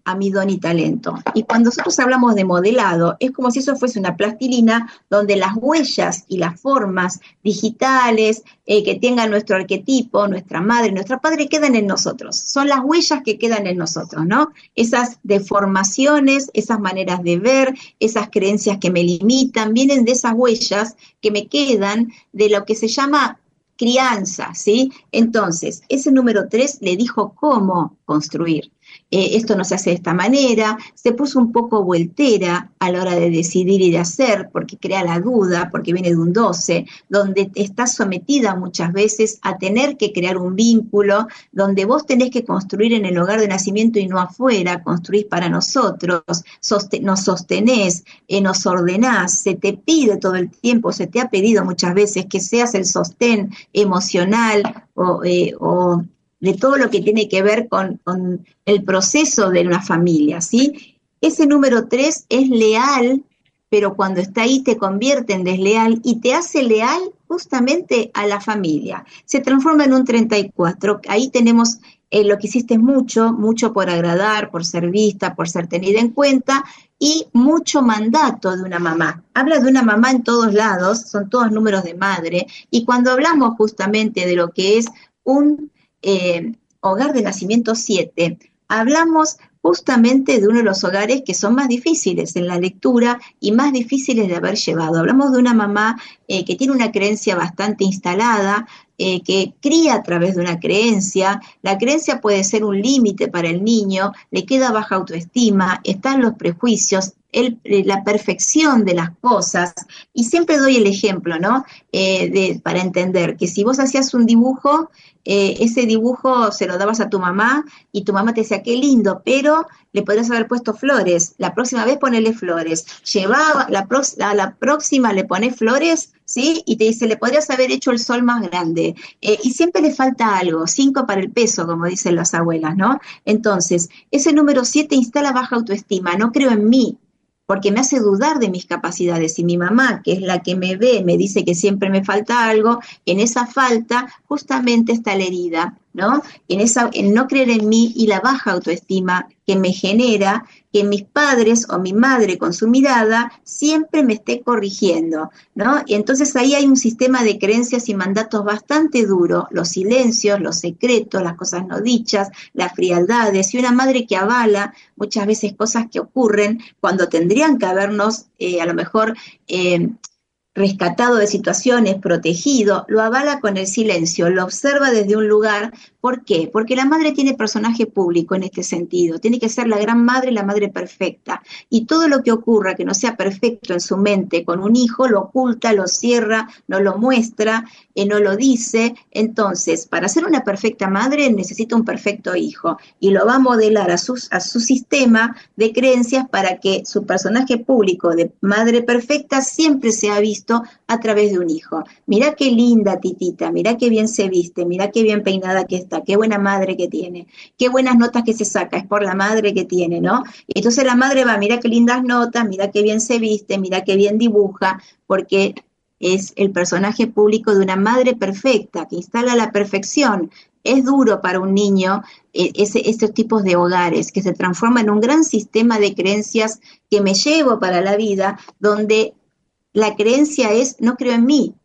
a mi don y talento. Y cuando nosotros hablamos de modelado, es como si eso fuese una plastilina donde las huellas y las formas digitales eh, que tengan nuestro arquetipo, nuestra madre, nuestro padre, quedan en nosotros. Son las huellas que quedan en nosotros, ¿no? Esas deformaciones, esas maneras de ver, esas creencias que me limitan, vienen de esas huellas que me quedan de lo que se llama crianza, ¿sí? Entonces, ese número tres le dijo cómo construir. Eh, esto no se hace de esta manera, se puso un poco vueltera a la hora de decidir y de hacer, porque crea la duda, porque viene de un doce, donde estás sometida muchas veces a tener que crear un vínculo, donde vos tenés que construir en el hogar de nacimiento y no afuera, construís para nosotros, sosten nos sostenés, eh, nos ordenás, se te pide todo el tiempo, se te ha pedido muchas veces que seas el sostén emocional o, eh, o de todo lo que tiene que ver con, con el proceso de una familia, ¿sí? Ese número tres es leal, pero cuando está ahí te convierte en desleal y te hace leal justamente a la familia. Se transforma en un treinta y cuatro, ahí tenemos eh, lo que hiciste mucho, mucho por agradar, por ser vista, por ser tenida en cuenta, y mucho mandato de una mamá. Habla de una mamá en todos lados, son todos números de madre, y cuando hablamos justamente de lo que es un Eh, hogar de nacimiento siete, hablamos justamente de uno de los hogares que son más difíciles en la lectura y más difíciles de haber llevado. Hablamos de una mamá eh, que tiene una creencia bastante instalada, eh, que cría a través de una creencia. La creencia puede ser un límite para el niño, le queda baja autoestima, están los prejuicios, el, la perfección de las cosas. Y siempre doy el ejemplo, ¿no? Eh, de, para entender que si vos hacías un dibujo, Eh, ese dibujo se lo dabas a tu mamá y tu mamá te decía, qué lindo, pero le podrías haber puesto flores, la próxima vez ponele flores, llevaba, la, pro, la, la próxima le pones flores, ¿sí? Y te dice, le podrías haber hecho el sol más grande, eh, y siempre le falta algo, cinco para el peso, como dicen las abuelas, ¿no? Entonces, ese número siete instala baja autoestima, no creo en mí, porque me hace dudar de mis capacidades. Y mi mamá, que es la que me ve, me dice que siempre me falta algo, en esa falta justamente está la herida, ¿no? En, esa, en no creer en mí y la baja autoestima que me genera que mis padres o mi madre con su mirada siempre me esté corrigiendo, ¿no? Y entonces ahí hay un sistema de creencias y mandatos bastante duro, los silencios, los secretos, las cosas no dichas, las frialdades, y una madre que avala muchas veces cosas que ocurren cuando tendrían que habernos eh, a lo mejor eh, rescatado de situaciones, protegido, lo avala con el silencio, lo observa desde un lugar. ¿Por qué? Porque la madre tiene personaje público en este sentido, tiene que ser la gran madre, la madre perfecta, y todo lo que ocurra que no sea perfecto en su mente con un hijo, lo oculta, lo cierra, no lo muestra, eh, no lo dice. Entonces, para ser una perfecta madre necesita un perfecto hijo, y lo va a modelar a, sus, a su sistema de creencias para que su personaje público de madre perfecta siempre sea visto a través de un hijo. Mirá qué linda Titita, mirá qué bien se viste, mirá qué bien peinada que está, qué buena madre que tiene, qué buenas notas que se saca, es por la madre que tiene, ¿no? Entonces la madre va, mirá qué lindas notas, mirá qué bien se viste, mirá qué bien dibuja, porque es el personaje público de una madre perfecta, que instala la perfección. Es duro para un niño eh, ese, estos tipos de hogares, que se transforman en un gran sistema de creencias que me llevo para la vida, donde la creencia es, no creo en mí,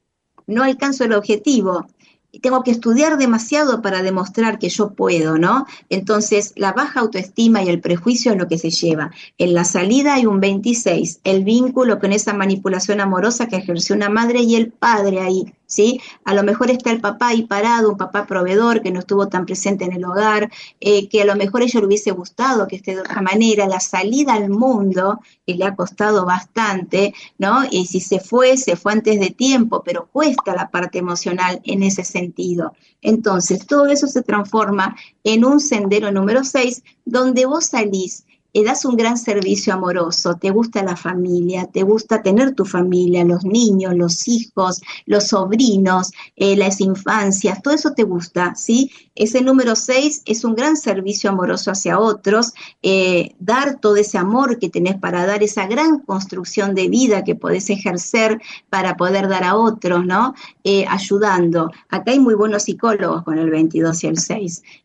no alcanzo el objetivo, tengo que estudiar demasiado para demostrar que yo puedo, ¿no? Entonces, la baja autoestima y el prejuicio es lo que se lleva. En la salida hay un veintiséis, el vínculo con esa manipulación amorosa que ejerció una madre y el padre ahí, ¿sí? A lo mejor está el papá ahí parado, un papá proveedor que no estuvo tan presente en el hogar, eh, que a lo mejor a ella le hubiese gustado que esté de otra manera, la salida al mundo, que le ha costado bastante, ¿no? Y si se fue, se fue antes de tiempo, pero cuesta la parte emocional en ese sentido. Entonces, todo eso se transforma en un sendero número seis, donde vos salís, y das un gran servicio amoroso, te gusta la familia, te gusta tener tu familia, los niños, los hijos, los sobrinos, eh, las infancias, todo eso te gusta, ¿sí? Ese número seis es un gran servicio amoroso hacia otros, eh, dar todo ese amor que tenés para dar, esa gran construcción de vida que podés ejercer para poder dar a otros, ¿no? Eh, ayudando. Acá hay muy buenos psicólogos con el veintidós y el seis.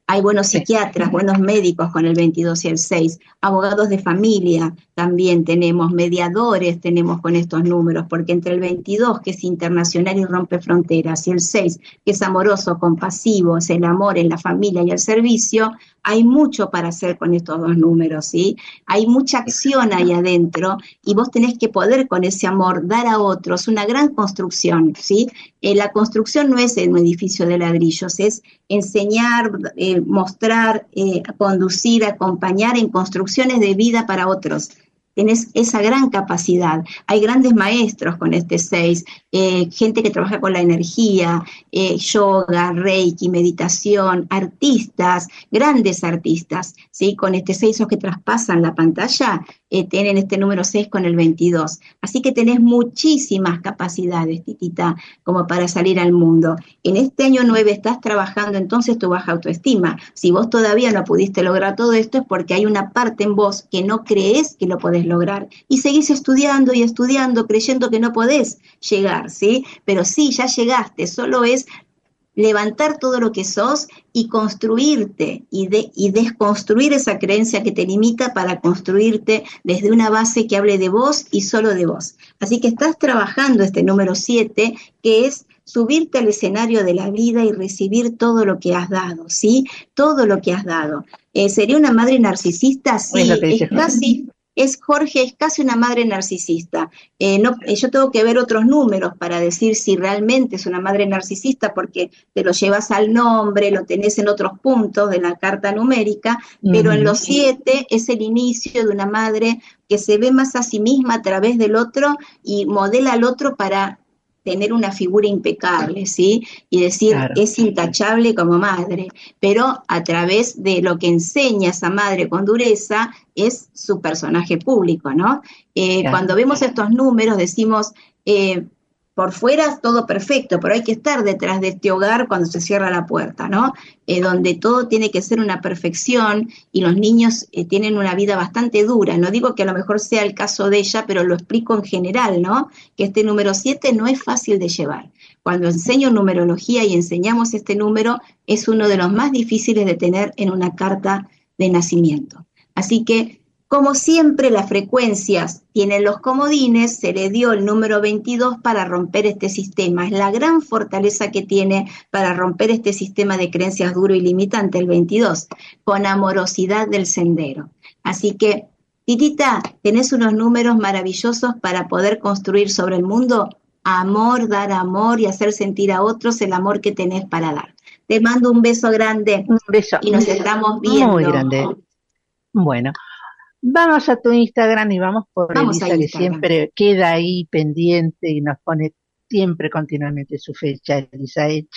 Hay buenos psiquiatras, buenos médicos con el veintidós y el seis, abogados de familia también tenemos, mediadores tenemos con estos números, porque entre el veintidós, que es internacional y rompe fronteras, y el seis, que es amoroso, compasivo, es el amor en la familia y el servicio, hay mucho para hacer con estos dos números, ¿sí? Hay mucha acción ahí adentro y vos tenés que poder con ese amor dar a otros una gran construcción, ¿sí? Eh, la construcción no es un edificio de ladrillos, es enseñar, eh, mostrar, eh, conducir, acompañar en construcciones de vida para otros. Tenés esa gran capacidad. Hay grandes maestros con este seis, eh, gente que trabaja con la energía, eh, yoga, reiki, meditación, artistas, grandes artistas, ¿sí? Con este seis, los que traspasan la pantalla, eh, tienen este número seis con el veintidós. Así que tenés muchísimas capacidades, Titita, como para salir al mundo. En este año nueve estás trabajando entonces tu baja autoestima. Si vos todavía no pudiste lograr todo esto es porque hay una parte en vos que no crees que lo podés lograr. Y seguís estudiando y estudiando, creyendo que no podés llegar, ¿sí? Pero sí, ya llegaste, solo es levantar todo lo que sos y construirte y, de, y desconstruir esa creencia que te limita para construirte desde una base que hable de vos y solo de vos. Así que estás trabajando este número siete, que es subirte al escenario de la vida y recibir todo lo que has dado, ¿sí? Todo lo que has dado. Eh, ¿Sería una madre narcisista? Sí, es, es casi... Es, Jorge, es casi una madre narcisista. Eh, no, eh, yo tengo que ver otros números para decir si realmente es una madre narcisista, porque te lo llevas al nombre, lo tenés en otros puntos de la carta numérica, uh-huh. Pero en los siete es el inicio de una madre que se ve más a sí misma a través del otro y modela al otro para tener una figura impecable, ¿sí? Y decir, claro, es intachable como madre, pero a través de lo que enseña esa madre con dureza, es su personaje público, ¿no? Eh, claro. Cuando vemos estos números decimos, eh, por fuera todo perfecto, pero hay que estar detrás de este hogar cuando se cierra la puerta, ¿no? Eh, donde todo tiene que ser una perfección y los niños eh, tienen una vida bastante dura. No digo que a lo mejor sea el caso de ella, pero lo explico en general, ¿no? Que este número siete no es fácil de llevar. Cuando enseño numerología y enseñamos este número, es uno de los más difíciles de tener en una carta de nacimiento. Así que, como siempre, las frecuencias tienen los comodines, se le dio el número veintidós para romper este sistema. Es la gran fortaleza que tiene para romper este sistema de creencias duro y limitante, el veintidós, con amorosidad del sendero. Así que, Titita, tenés unos números maravillosos para poder construir sobre el mundo amor, dar amor y hacer sentir a otros el amor que tenés para dar. Te mando un beso grande. Un beso. Y nos estamos viendo. Muy grande. Bueno. Vamos a tu Instagram y vamos por vamos Elisa, que siempre queda ahí pendiente y nos pone siempre continuamente su fecha, Elisa Edge.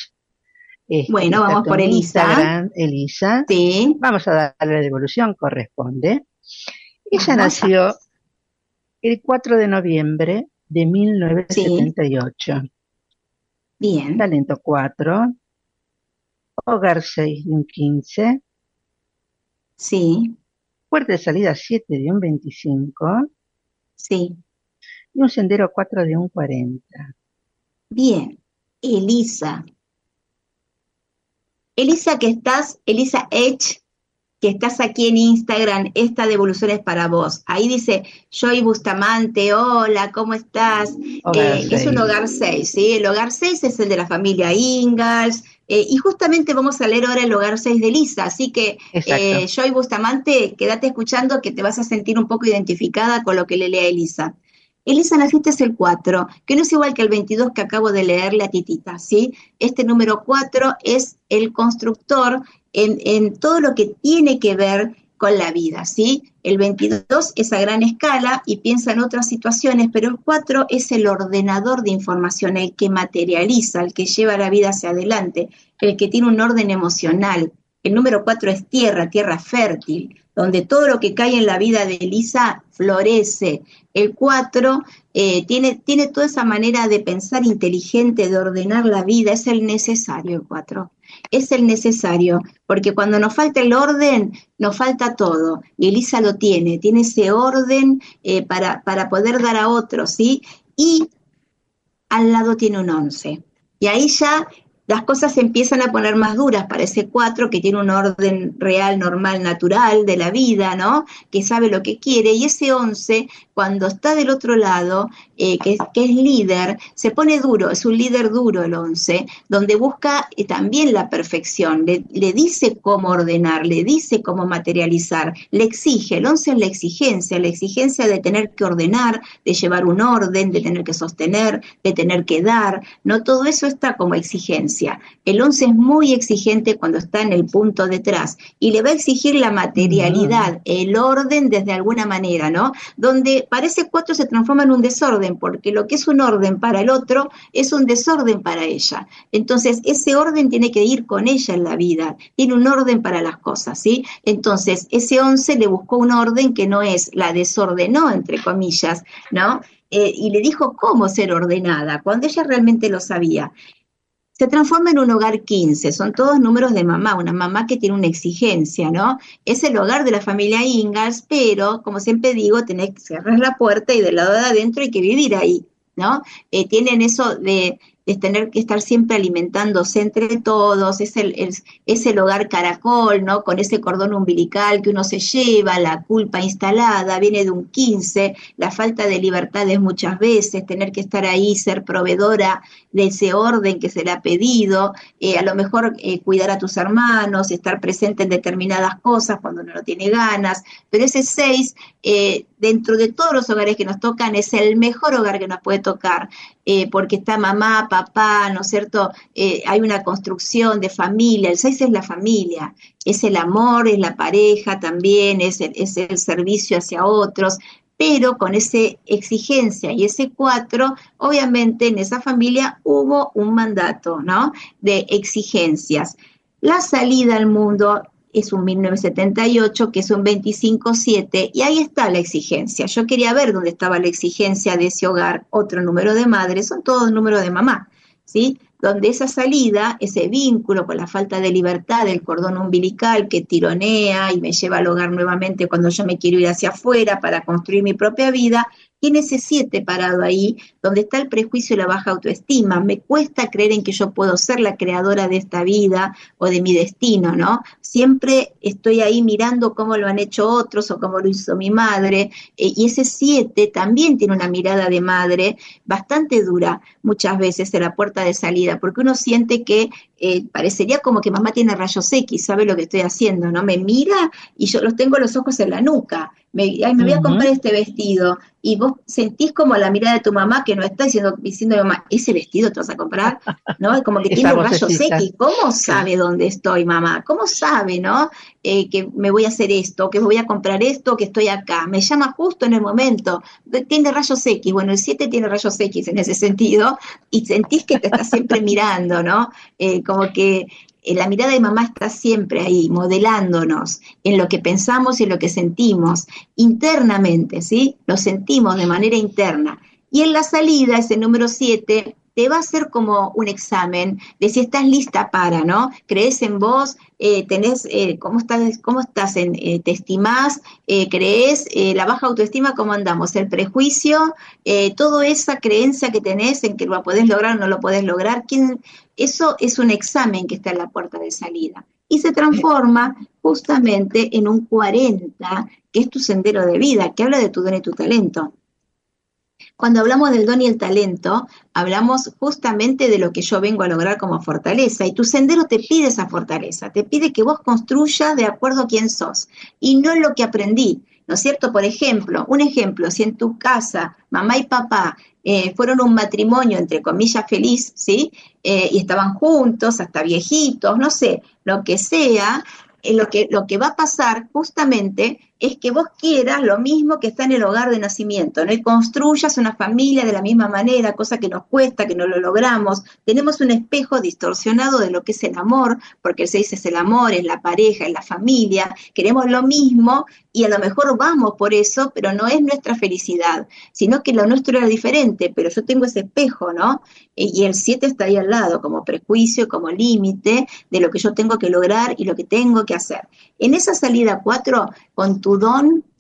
Este, bueno, vamos por Elisa. Instagram, Elisa. Sí. Vamos a darle la devolución, corresponde. Ella vamos nació a... el cuatro de noviembre de mil novecientos setenta y ocho. Sí. Bien. Talento cuatro. Hogar seis de un quince. Sí. Puerta de salida siete de un veinticinco. Sí. Y un sendero cuatro de un cuarenta. Bien. Elisa. Elisa, que estás, Elisa Edge, que estás aquí en Instagram, esta devolución es para vos. Ahí dice, Joy Bustamante, hola, ¿cómo estás? Eh, es un hogar seis, ¿sí? El hogar seis es el de la familia Ingalls, eh, y justamente vamos a leer ahora el hogar seis de Elisa, así que, eh, Joy Bustamante, quédate escuchando que te vas a sentir un poco identificada con lo que le lea Elisa. Elisa, naciste es el cuatro, que no es igual que el veintidós que acabo de leerle a Titita, ¿sí? Este número cuatro es el constructor en, en todo lo que tiene que ver con la vida, ¿sí? El veintidós es a gran escala y piensa en otras situaciones, pero el cuatro es el ordenador de información, el que materializa, el que lleva la vida hacia adelante, el que tiene un orden emocional. El número cuatro es tierra, tierra fértil, donde todo lo que cae en la vida de Elisa florece. El cuatro eh, tiene, tiene toda esa manera de pensar inteligente, de ordenar la vida, es el necesario el cuatro. Es el necesario, porque cuando nos falta el orden, nos falta todo, y Elisa lo tiene, tiene ese orden eh, para, para poder dar a otros, ¿sí? Y al lado tiene un once, y ahí ya las cosas se empiezan a poner más duras para ese cuatro que tiene un orden real, normal, natural de la vida, ¿no? Que sabe lo que quiere, y ese once, cuando está del otro lado, eh, que, que es líder, se pone duro, es un líder duro el once, donde busca eh, también la perfección, le, le dice cómo ordenar, le dice cómo materializar, le exige, el once es la exigencia, la exigencia de tener que ordenar, de llevar un orden, de tener que sostener, de tener que dar, no todo eso está como exigencia. El once es muy exigente cuando está en el punto detrás y le va a exigir la materialidad, el orden desde alguna manera, ¿no? Donde para ese cuatro se transforma en un desorden, porque lo que es un orden para el otro es un desorden para ella. Entonces, ese orden tiene que ir con ella en la vida, tiene un orden para las cosas, ¿sí? Entonces, ese once le buscó un orden que no es, la desordenó, entre comillas, ¿no? Eh, y le dijo cómo ser ordenada, cuando ella realmente lo sabía. Se transforma en un hogar quince, son todos números de mamá, una mamá que tiene una exigencia, ¿no? Es el hogar de la familia Ingalls, pero, como siempre digo, tenés que cerrar la puerta y del lado de adentro hay que vivir ahí, ¿no? Eh, tienen eso de, de tener que estar siempre alimentándose entre todos, es el, el, es el hogar caracol, ¿no? Con ese cordón umbilical que uno se lleva, la culpa instalada, viene de un quince, la falta de libertades muchas veces, tener que estar ahí, ser proveedora de ese orden que se le ha pedido, eh, a lo mejor eh, cuidar a tus hermanos, estar presente en determinadas cosas cuando uno no tiene ganas, pero ese seis, eh, dentro de todos los hogares que nos tocan, es el mejor hogar que nos puede tocar, eh, porque está mamá, papá, ¿no es cierto? Eh, hay una construcción de familia, el seis es la familia, es el amor, es la pareja también, es el, es el servicio hacia otros, pero con esa exigencia y ese cuatro, obviamente en esa familia hubo un mandato, ¿no? De exigencias. La salida al mundo es un mil novecientos setenta y ocho, que es un veinticinco siete, y ahí está la exigencia. Yo quería ver dónde estaba la exigencia de ese hogar, otro número de madre, son todos números de mamá, ¿sí? Donde esa salida, ese vínculo con la falta de libertad del cordón umbilical que tironea y me lleva al hogar nuevamente cuando yo me quiero ir hacia afuera para construir mi propia vida, tiene ese siete parado ahí, donde está el prejuicio y la baja autoestima. Me cuesta creer en que yo puedo ser la creadora de esta vida o de mi destino, ¿no? Siempre estoy ahí mirando cómo lo han hecho otros o cómo lo hizo mi madre, eh, y ese siete también tiene una mirada de madre bastante dura muchas veces en la puerta de salida, porque uno siente que eh, parecería como que mamá tiene rayos X, sabe lo que estoy haciendo, ¿no? Me mira y yo los tengo los ojos en la nuca, me, ay, me voy a comprar este vestido, y vos sentís como la mirada de tu mamá que no está diciendo, diciendo mamá, ¿ese vestido te vas a comprar? ¿No? Es como que tiene rayos X, ¿cómo sabe dónde estoy, mamá? ¿Cómo sabe, no? Eh, que me voy a hacer esto, que me voy a comprar esto, que estoy acá, me llama justo en el momento, tiene rayos X, bueno, el siete tiene rayos X en ese sentido, y sentís que te está siempre mirando, ¿no? Eh, como que eh, la mirada de mamá está siempre ahí, modelándonos en lo que pensamos y en lo que sentimos, internamente, ¿sí? Lo sentimos de manera interna. Y en la salida, ese número siete, te va a hacer como un examen de si estás lista para, ¿no? ¿Crees en vos? Eh, tenés, eh, ¿cómo estás? ¿Cómo estás? En, eh, ¿Te estimás? Eh, ¿Crees? Eh, ¿La baja autoestima cómo andamos? ¿El prejuicio? Eh, toda esa creencia que tenés en que lo podés lograr o no lo podés lograr, ¿quién? Eso es un examen que está en la puerta de salida. Y se transforma justamente en un cuarenta, que es tu sendero de vida, que habla de tu don y tu talento. Cuando hablamos del don y el talento, hablamos justamente de lo que yo vengo a lograr como fortaleza, y tu sendero te pide esa fortaleza, te pide que vos construyas de acuerdo a quién sos, y no lo que aprendí, ¿no es cierto? Por ejemplo, un ejemplo, si en tu casa mamá y papá eh, fueron un matrimonio, entre comillas, feliz, ¿sí? Eh, y estaban juntos, hasta viejitos, no sé, lo que sea, eh, lo que, lo que va a pasar justamente es que vos quieras lo mismo que está en el hogar de nacimiento, ¿no? Y construyas una familia de la misma manera, cosa que nos cuesta, que no lo logramos. Tenemos un espejo distorsionado de lo que es el amor, porque el seis es el amor, es la pareja, es la familia. Queremos lo mismo y a lo mejor vamos por eso, pero no es nuestra felicidad, sino que lo nuestro era diferente, pero yo tengo ese espejo, ¿no? Y el siete está ahí al lado, como prejuicio, como límite de lo que yo tengo que lograr y lo que tengo que hacer. En esa salida cuatro, con tu don,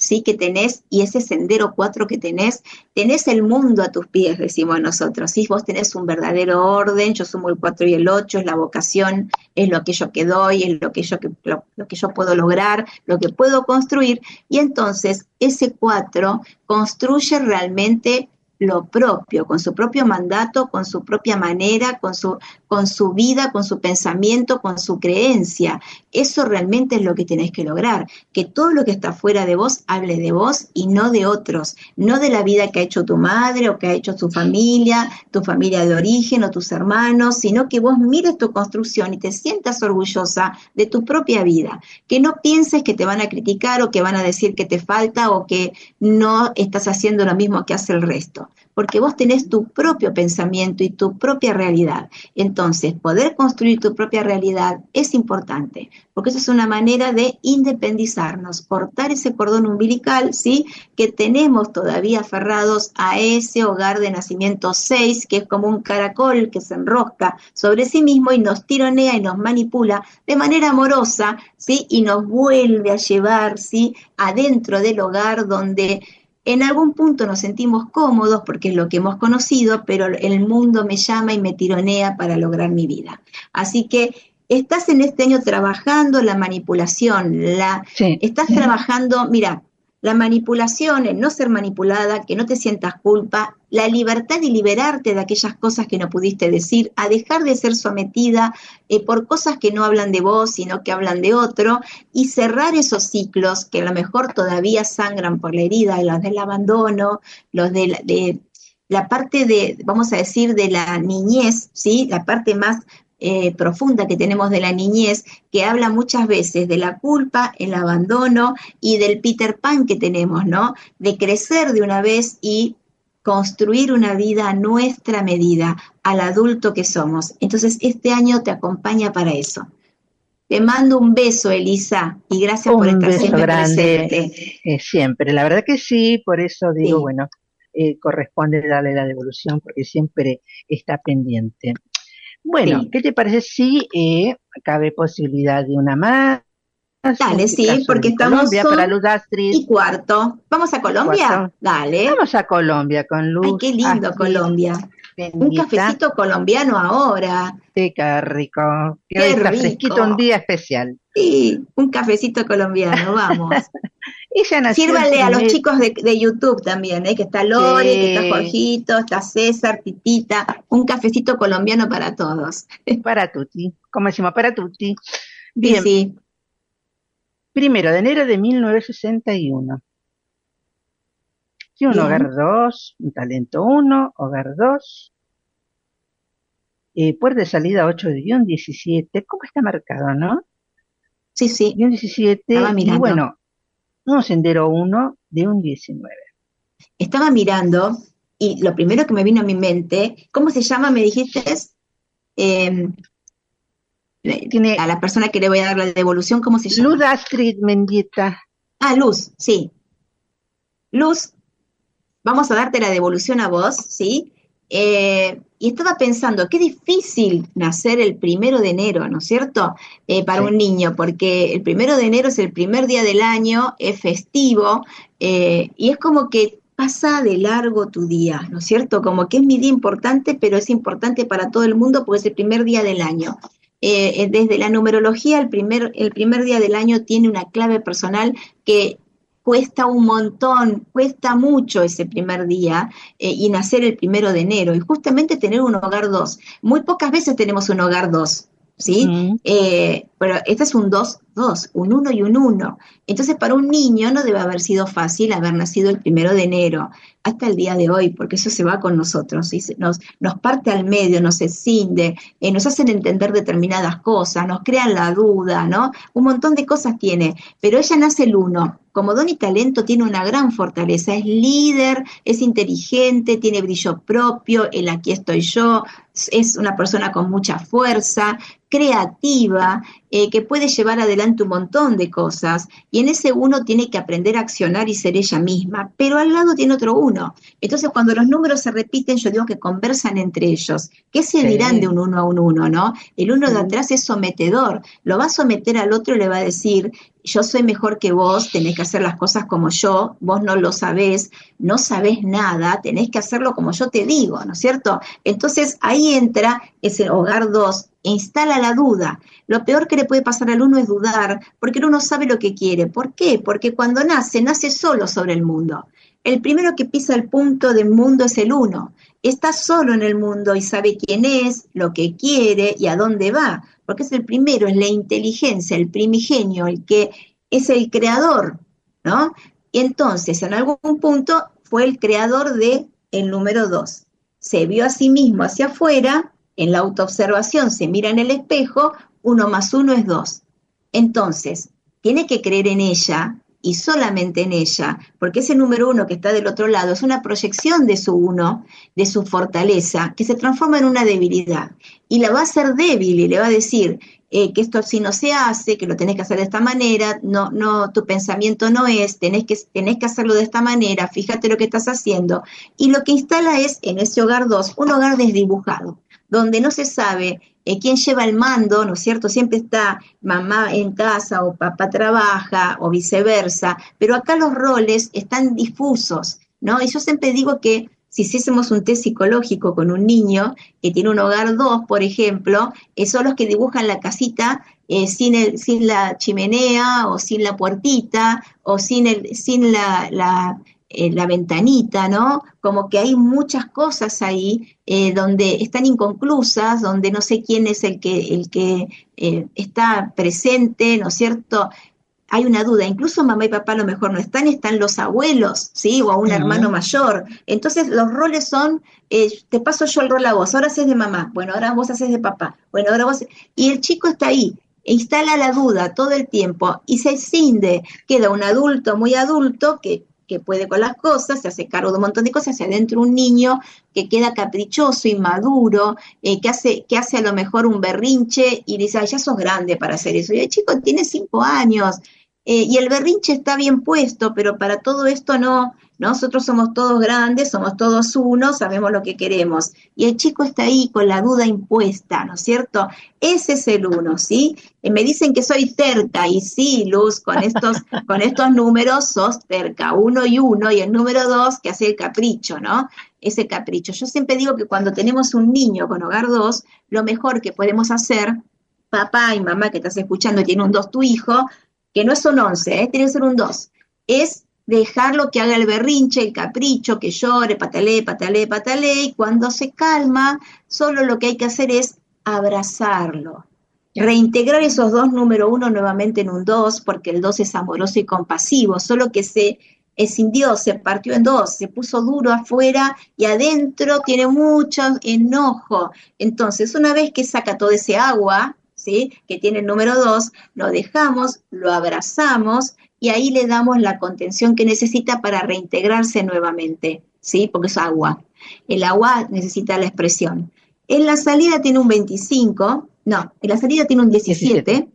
¿sí? Que tenés, y ese sendero cuatro que tenés, tenés el mundo a tus pies, decimos nosotros, ¿sí? Vos tenés un verdadero orden, yo sumo el cuatro y el ocho, es la vocación, es lo que yo que doy, es lo que yo, que, lo, lo que yo puedo lograr, lo que puedo construir, y entonces ese cuatro construye realmente lo propio, con su propio mandato, con su propia manera, con su, con su vida, con su pensamiento, con su creencia. Eso realmente es lo que tenés que lograr, que todo lo que está fuera de vos hable de vos y no de otros, no de la vida que ha hecho tu madre o que ha hecho tu familia, tu familia de origen o tus hermanos, sino que vos mires tu construcción y te sientas orgullosa de tu propia vida, que no pienses que te van a criticar o que van a decir que te falta o que no estás haciendo lo mismo que hace el resto, porque vos tenés tu propio pensamiento y tu propia realidad. Entonces, poder construir tu propia realidad es importante, porque eso es una manera de independizarnos, cortar ese cordón umbilical, ¿sí? Que tenemos todavía aferrados a ese hogar de nacimiento seis, que es como un caracol que se enrosca sobre sí mismo y nos tironea y nos manipula de manera amorosa, ¿sí? Y nos vuelve a llevar, ¿sí? Adentro del hogar donde en algún punto nos sentimos cómodos porque es lo que hemos conocido, pero el mundo me llama y me tironea para lograr mi vida. Así que estás en este año trabajando la manipulación, la, sí, estás sí. trabajando, mira, la manipulación, el no ser manipulada, que no te sientas culpa, la libertad de liberarte de aquellas cosas que no pudiste decir, a dejar de ser sometida eh, por cosas que no hablan de vos, sino que hablan de otro, y cerrar esos ciclos que a lo mejor todavía sangran por la herida, los del abandono, los de la, de la parte de, vamos a decir, de la niñez, ¿sí? La parte más Eh, profunda que tenemos de la niñez, que habla muchas veces de la culpa, el abandono y del Peter Pan que tenemos, ¿no? De crecer de una vez y construir una vida a nuestra medida, al adulto que somos. Entonces, este año te acompaña para eso. Te mando un beso, Elisa, y gracias un por estar beso siempre grande, presente. Eh, siempre, la verdad que sí, por eso digo, sí. bueno, eh, corresponde darle la devolución porque siempre está pendiente. Bueno, sí. ¿Qué te parece si eh, cabe posibilidad de una más? Dale, sí, porque estamos Colombia, son para Luz Astrid. Y cuarto. ¿Vamos a Colombia? Cuarto. Dale. Vamos a Colombia con Luz. Ay, qué lindo Astrid. Colombia. Bendita. Un cafecito colombiano ahora. Sí, qué rico. Qué hoy está rico. Fresquito, un día especial. Sí, un cafecito colombiano, vamos. Ella Sírvale a los chicos de, de YouTube también, ¿eh? Que está Lore, sí. Que está Jorgito, está César, Titita, un cafecito colombiano para todos. Para tutti, como decimos, para tutti. Bien. Sí, sí. Primero de enero de mil novecientos sesenta y uno. Sí, un Bien. Hogar dos, un talento uno, hogar dos. Eh, puerta de salida ocho de guión diecisiete. ¿Cómo está marcado, no? Sí, sí. Guión diecisiete. Y bueno, un sendero uno de un diecinueve. Estaba mirando y lo primero que me vino a mi mente, ¿cómo se llama? Me dijiste, eh, Tiene, a la persona que le voy a dar la devolución, ¿cómo se llama? Luz Astrid Mendieta. Ah, Luz, sí. Luz, vamos a darte la devolución a vos, ¿sí? Eh, y estaba pensando, qué difícil nacer el primero de enero, ¿no es cierto? Eh, para sí. un niño, porque el primero de enero es el primer día del año, es festivo, eh, y es como que pasa de largo tu día, ¿no es cierto? Como que es mi día importante, pero es importante para todo el mundo porque es el primer día del año. Eh, desde la numerología, el primer, el primer día del año tiene una clave personal que cuesta un montón, cuesta mucho ese primer día eh, y nacer el primero de enero, y justamente tener un hogar dos. Muy pocas veces tenemos un hogar dos, ¿sí? Uh-huh. Eh, pero este es un dos, dos, un uno y un uno. Entonces, para un niño no debe haber sido fácil haber nacido el primero de enero, hasta el día de hoy, porque eso se va con nosotros, ¿sí? nos, nos parte al medio, nos escinde, eh, nos hacen entender determinadas cosas, nos crean la duda, ¿no? Un montón de cosas tiene, pero ella nace el uno. Como don y talento tiene una gran fortaleza, es líder, es inteligente, tiene brillo propio, el aquí estoy yo, es una persona con mucha fuerza, creativa, eh, que puede llevar adelante un montón de cosas, y en ese uno tiene que aprender a accionar y ser ella misma, pero al lado tiene otro uno. Entonces, cuando los números se repiten, yo digo que conversan entre ellos. ¿Qué se sí. dirán de un uno a un uno, no? El uno sí. de atrás es sometedor, lo va a someter al otro y le va a decir yo soy mejor que vos, tenés que hacer las cosas como yo, vos no lo sabés, no sabés nada, tenés que hacerlo como yo te digo, ¿no es cierto? Entonces ahí entra ese hogar dos, e instala la duda. Lo peor que le puede pasar al uno es dudar, porque el uno sabe lo que quiere. ¿Por qué? Porque cuando nace, nace solo sobre el mundo. El primero que pisa el punto del mundo es el uno. Está solo en el mundo y sabe quién es, lo que quiere y a dónde va, porque es el primero, es la inteligencia, el primigenio, el que es el creador, ¿no? Y entonces, en algún punto, fue el creador de el número dos. Se vio a sí mismo hacia afuera, en la autoobservación se mira en el espejo, uno más uno es dos. Entonces, tiene que creer en ella, y solamente en ella, porque ese número uno que está del otro lado es una proyección de su uno, de su fortaleza, que se transforma en una debilidad, y la va a hacer débil, y le va a decir eh, que esto así no se hace, que lo tenés que hacer de esta manera, no, no, tu pensamiento no es, tenés que, tenés que hacerlo de esta manera, fíjate lo que estás haciendo, y lo que instala es, en ese hogar dos, un hogar desdibujado, donde no se sabe eh, quién lleva el mando, ¿no es cierto? Siempre está mamá en casa o papá trabaja o viceversa, pero acá los roles están difusos, ¿no? Y yo siempre digo que si hiciésemos un test psicológico con un niño que tiene un hogar dos, por ejemplo, eh, son los que dibujan la casita eh, sin, el, sin la chimenea o sin la puertita o sin, el, sin la... la Eh, la ventanita, ¿no? Como que hay muchas cosas ahí eh, donde están inconclusas, donde no sé quién es el que, el que eh, está presente, ¿no es cierto? Hay una duda, incluso mamá y papá a lo mejor no están, están los abuelos, ¿sí? O a un uh-huh. hermano mayor. Entonces los roles son, eh, te paso yo el rol a vos, ahora haces de mamá, bueno, ahora vos haces de papá, bueno, ahora vos... Y el chico está ahí, e instala la duda todo el tiempo y se cinde, queda un adulto muy adulto que que puede con las cosas, se hace cargo de un montón de cosas, hacia adentro un niño que queda caprichoso, inmaduro, eh, que, hace, que hace a lo mejor un berrinche y dice, ay, ya sos grande para hacer eso. Y el chico tiene cinco años, eh, y el berrinche está bien puesto, pero para todo esto no, nosotros somos todos grandes, somos todos uno, sabemos lo que queremos. Y el chico está ahí con la duda impuesta, ¿no es cierto? Ese es el uno, ¿sí? Eh, me dicen que soy terca, y sí, Luz, con estos, con estos números sos terca, uno y uno, y el número dos que hace el capricho, ¿no? Ese capricho. Yo siempre digo que cuando tenemos un niño con hogar dos, lo mejor que podemos hacer, papá y mamá que estás escuchando, tiene un dos tu hijo, que no es un once, ¿eh? Tiene que ser un dos, es dejarlo que haga el berrinche, el capricho, que llore, patalee, patalee, patalee, y cuando se calma, solo lo que hay que hacer es abrazarlo. Reintegrar esos dos número uno nuevamente en un dos, porque el dos es amoroso y compasivo, solo que se escindió, se partió en dos, se puso duro afuera y adentro tiene mucho enojo. Entonces, una vez que saca todo ese agua, ¿sí?, que tiene el número dos, lo dejamos, lo abrazamos, y ahí le damos la contención que necesita para reintegrarse nuevamente, ¿sí? Porque es agua. El agua necesita la expresión. En la salida tiene un veinticinco, no, en la salida tiene un diecisiete, diecisiete.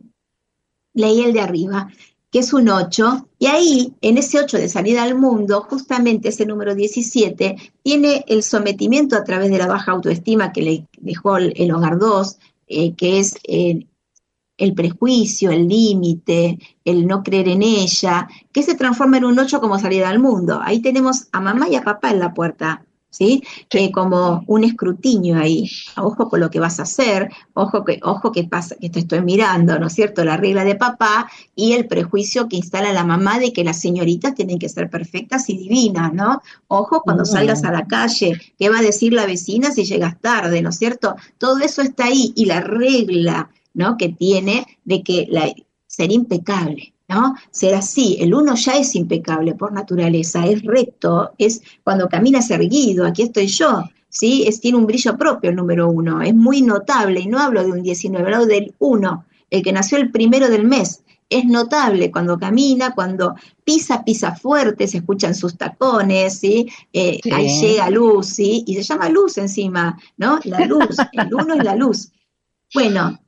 Leí el de arriba, que es un ocho, y ahí, en ese ocho de salida al mundo, justamente ese número diecisiete, tiene el sometimiento a través de la baja autoestima que le dejó el, el hogar dos, eh, que es... Eh, el prejuicio, el límite, el no creer en ella, que se transforma en un ocho como salida al mundo. Ahí tenemos a mamá y a papá en la puerta, ¿sí? Que como un escrutinio ahí. Ojo con lo que vas a hacer, ojo que, ojo que pasa, que te estoy mirando, ¿no es cierto? La regla de papá y el prejuicio que instala la mamá de que las señoritas tienen que ser perfectas y divinas, ¿no? Ojo cuando mm. salgas a la calle, ¿qué va a decir la vecina si llegas tarde, ¿no es cierto? Todo eso está ahí, y la regla, ¿no?, que tiene de que la, ser impecable, ¿no? Ser así. El uno ya es impecable por naturaleza, es recto, es cuando camina es erguido, aquí estoy yo, ¿sí? Es, tiene un brillo propio el número uno, es muy notable, y no hablo de un diecinueve, hablo del uno, el que nació el primero del mes. Es notable cuando camina, cuando pisa, pisa fuerte, se escuchan sus tacones, ¿sí? Eh, sí. Ahí llega luz, ¿sí? Y se llama luz encima, ¿no? La luz, el uno es la luz. Bueno,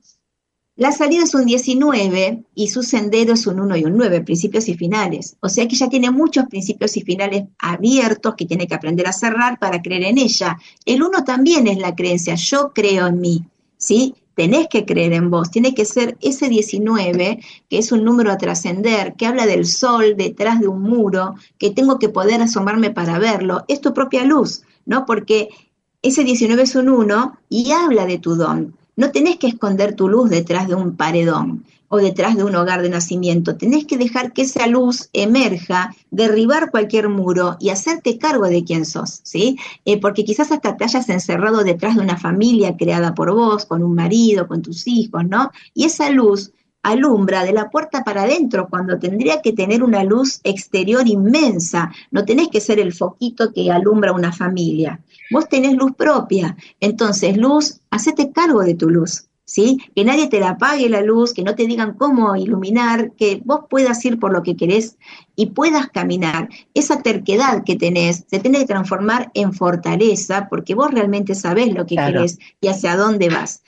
la salida es un diecinueve y su sendero es un uno y un nueve, principios y finales. O sea que ya tiene muchos principios y finales abiertos que tiene que aprender a cerrar para creer en ella. El uno también es la creencia, yo creo en mí, ¿sí? tenés que creer en vos, tiene que ser ese diecinueve, que es un número a trascender, que habla del sol detrás de un muro, que tengo que poder asomarme para verlo, es tu propia luz, ¿no? Porque ese diecinueve es un uno y habla de tu don. No tenés que esconder tu luz detrás de un paredón o detrás de un hogar de nacimiento. Tenés que dejar que esa luz emerja, derribar cualquier muro y hacerte cargo de quién sos, ¿sí? Eh, porque quizás hasta te hayas encerrado detrás de una familia creada por vos, con un marido, con tus hijos, ¿no? Y esa luz alumbra de la puerta para adentro cuando tendría que tener una luz exterior inmensa. No tenés que ser el foquito que alumbra una familia. Vos tenés luz propia. Entonces, luz, hacete cargo de tu luz, ¿sí? Que nadie te la apague la luz, que no te digan cómo iluminar, que vos puedas ir por lo que querés y puedas caminar. Esa terquedad que tenés se tiene que transformar en fortaleza porque vos realmente sabés lo que claro. querés y hacia dónde vas.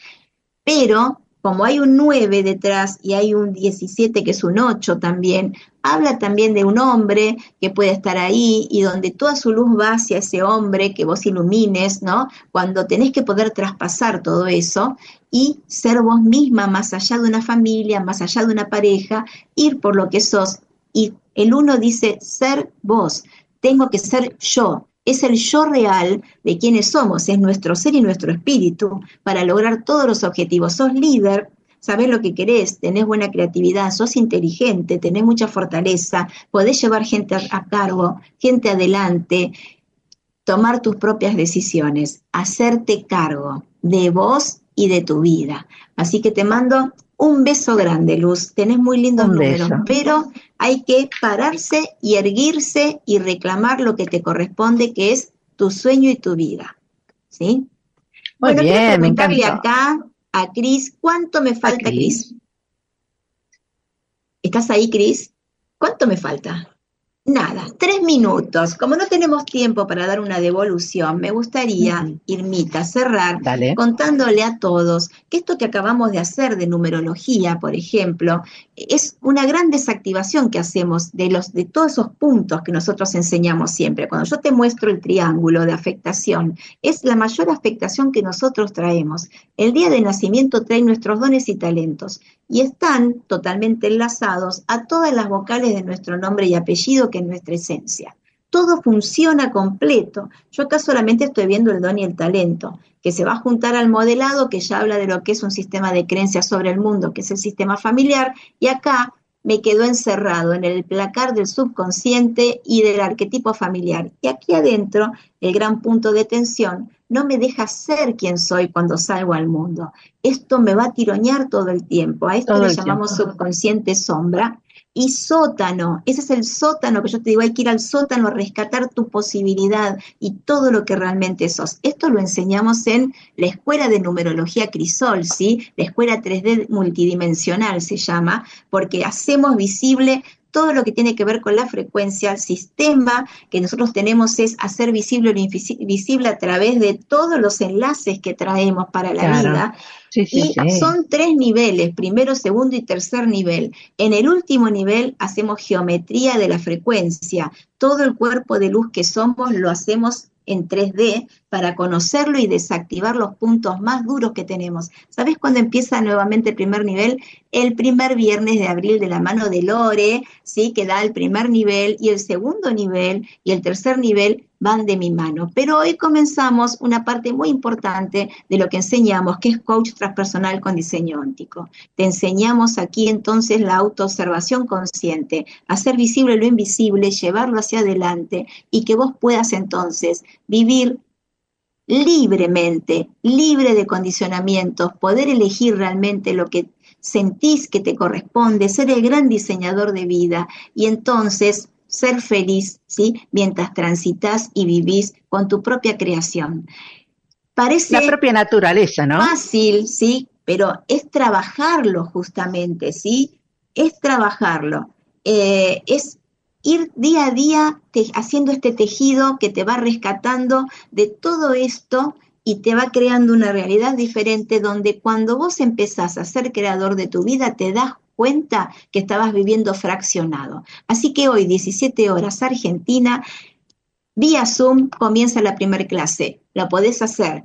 Pero como hay un nueve detrás y hay un diecisiete que es un ocho también, habla también de un hombre que puede estar ahí y donde toda su luz va hacia ese hombre que vos ilumines, ¿no? Cuando tenés que poder traspasar todo eso y ser vos misma más allá de una familia, más allá de una pareja, ir por lo que sos. Y el uno dice, ser vos, tengo que ser yo. Es el yo real de quienes somos, es nuestro ser y nuestro espíritu para lograr todos los objetivos. Sos líder, sabés lo que querés, tenés buena creatividad, sos inteligente, tenés mucha fortaleza, podés llevar gente a, a cargo, gente adelante, tomar tus propias decisiones, hacerte cargo de vos y de tu vida. Así que te mando un beso grande, Luz. Tenés muy lindos un números, beso. Pero hay que pararse y erguirse y reclamar lo que te corresponde, que es tu sueño y tu vida. ¿Sí? Muy bueno, bien, quiero preguntarle me encantó. acá a Cris, ¿cuánto me falta, Cris? ¿Estás ahí, Cris? ¿Cuánto me falta? Nada, tres minutos. Como no tenemos tiempo para dar una devolución, me gustaría, uh-huh. Irmita, cerrar Dale. Contándole a todos que esto que acabamos de hacer de numerología, por ejemplo, es una gran desactivación que hacemos de, los, de todos esos puntos que nosotros enseñamos siempre. Cuando yo te muestro el triángulo de afectación, es la mayor afectación que nosotros traemos. El día de nacimiento trae nuestros dones y talentos y están totalmente enlazados a todas las vocales de nuestro nombre y apellido, que es nuestra esencia. Todo funciona completo. Yo acá solamente estoy viendo el don y el talento, que se va a juntar al modelado, que ya habla de lo que es un sistema de creencias sobre el mundo, que es el sistema familiar, y acá me quedó encerrado en el placar del subconsciente y del arquetipo familiar. Y aquí adentro, el gran punto de tensión, no me deja ser quien soy cuando salgo al mundo. Esto me va a tironear todo el tiempo. A esto todo le llamamos tiempo. Subconsciente sombra. Y sótano, ese es el sótano que yo te digo, hay que ir al sótano a rescatar tu posibilidad y todo lo que realmente sos. Esto lo enseñamos en la Escuela de Numerología Crisol, ¿sí? La Escuela tres D multidimensional se llama, porque hacemos visible todo lo que tiene que ver con la frecuencia. El sistema que nosotros tenemos es hacer visible lo invisible a través de todos los enlaces que traemos para la claro. vida. Sí, sí, y sí. Son tres niveles, primero, segundo y tercer nivel. En el último nivel hacemos geometría de la frecuencia. Todo el cuerpo de luz que somos lo hacemos en tres D para conocerlo y desactivar los puntos más duros que tenemos. ¿Sabés cuándo empieza nuevamente el primer nivel? El primer viernes de abril, de la mano de Lore, ¿sí? Que da el primer nivel, y el segundo nivel y el tercer nivel van de mi mano. Pero hoy comenzamos una parte muy importante de lo que enseñamos, que es coach transpersonal con diseño óntico. Te enseñamos aquí entonces la autoobservación consciente, hacer visible lo invisible, llevarlo hacia adelante y que vos puedas entonces vivir libremente, libre de condicionamientos, poder elegir realmente lo que sentís que te corresponde, ser el gran diseñador de vida y entonces ser feliz, ¿sí? Mientras transitas y vivís con tu propia creación. Parece la propia naturaleza, ¿no? Fácil, ¿sí? Pero es trabajarlo justamente, ¿sí? Es trabajarlo. Eh, es ir día a día te, haciendo este tejido que te va rescatando de todo esto y te va creando una realidad diferente donde cuando vos empezás a ser creador de tu vida te das cuenta que estabas viviendo fraccionado. Así que hoy, diecisiete horas Argentina, vía Zoom comienza la primera clase. La podés hacer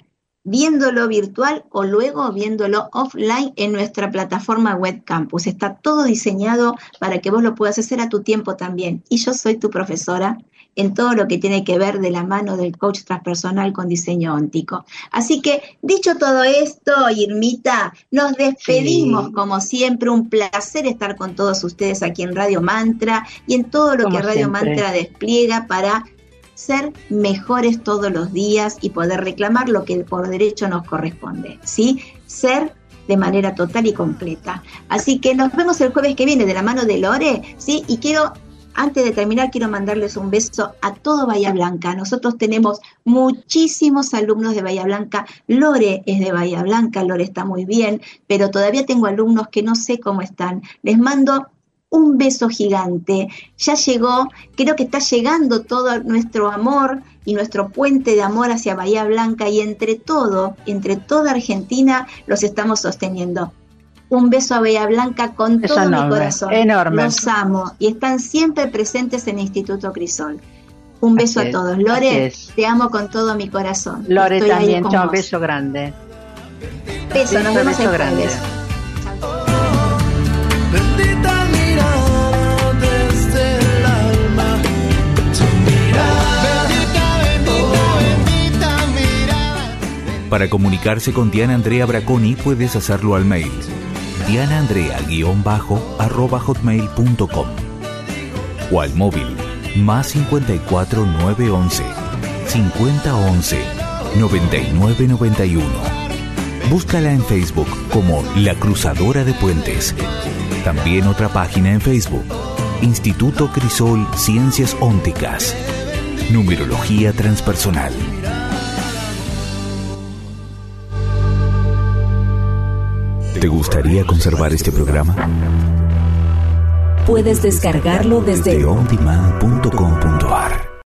viéndolo virtual o luego viéndolo offline en nuestra plataforma Web Campus. Está todo diseñado para que vos lo puedas hacer a tu tiempo también. Y yo soy tu profesora en todo lo que tiene que ver de la mano del coach transpersonal con diseño óntico. Así que, dicho todo esto, Irmita, nos despedimos, sí. Como siempre, un placer estar con todos ustedes aquí en Radio Mantra y en todo lo como que Radio siempre. Mantra despliega para ser mejores todos los días y poder reclamar lo que por derecho nos corresponde, ¿sí? Ser de manera total y completa. Así que nos vemos el jueves que viene de la mano de Lore, ¿sí? Y quiero, antes de terminar, quiero mandarles un beso a todo Bahía Blanca. Nosotros tenemos muchísimos alumnos de Bahía Blanca. Lore es de Bahía Blanca, Lore está muy bien, pero todavía tengo alumnos que no sé cómo están. Les mando un beso gigante. Ya llegó, creo que está llegando todo nuestro amor y nuestro puente de amor hacia Bahía Blanca, y entre todo, entre toda Argentina, los estamos sosteniendo. Un beso a Bahía Blanca con es todo enorme, mi corazón. Enorme. Los amo y están siempre presentes en el Instituto Crisol. Un beso así a todos. Es, Lore, te amo con todo mi corazón. Lore Estoy también, chao, un beso grande. Beso, nos vemos el jueves. Para comunicarse con Diana Andrea Braconi puedes hacerlo al mail diana andrea guión bajo arroba hotmail punto com o al móvil más cincuenta y cuatro nueve once cincuenta once noventa y nueve noventa y uno. Búscala en Facebook como La Cruzadora de Puentes. También otra página en Facebook, Instituto Crisol Ciencias Ónticas, Numerología Transpersonal. ¿Te gustaría conservar este programa? Puedes descargarlo desde on demand punto com punto a r.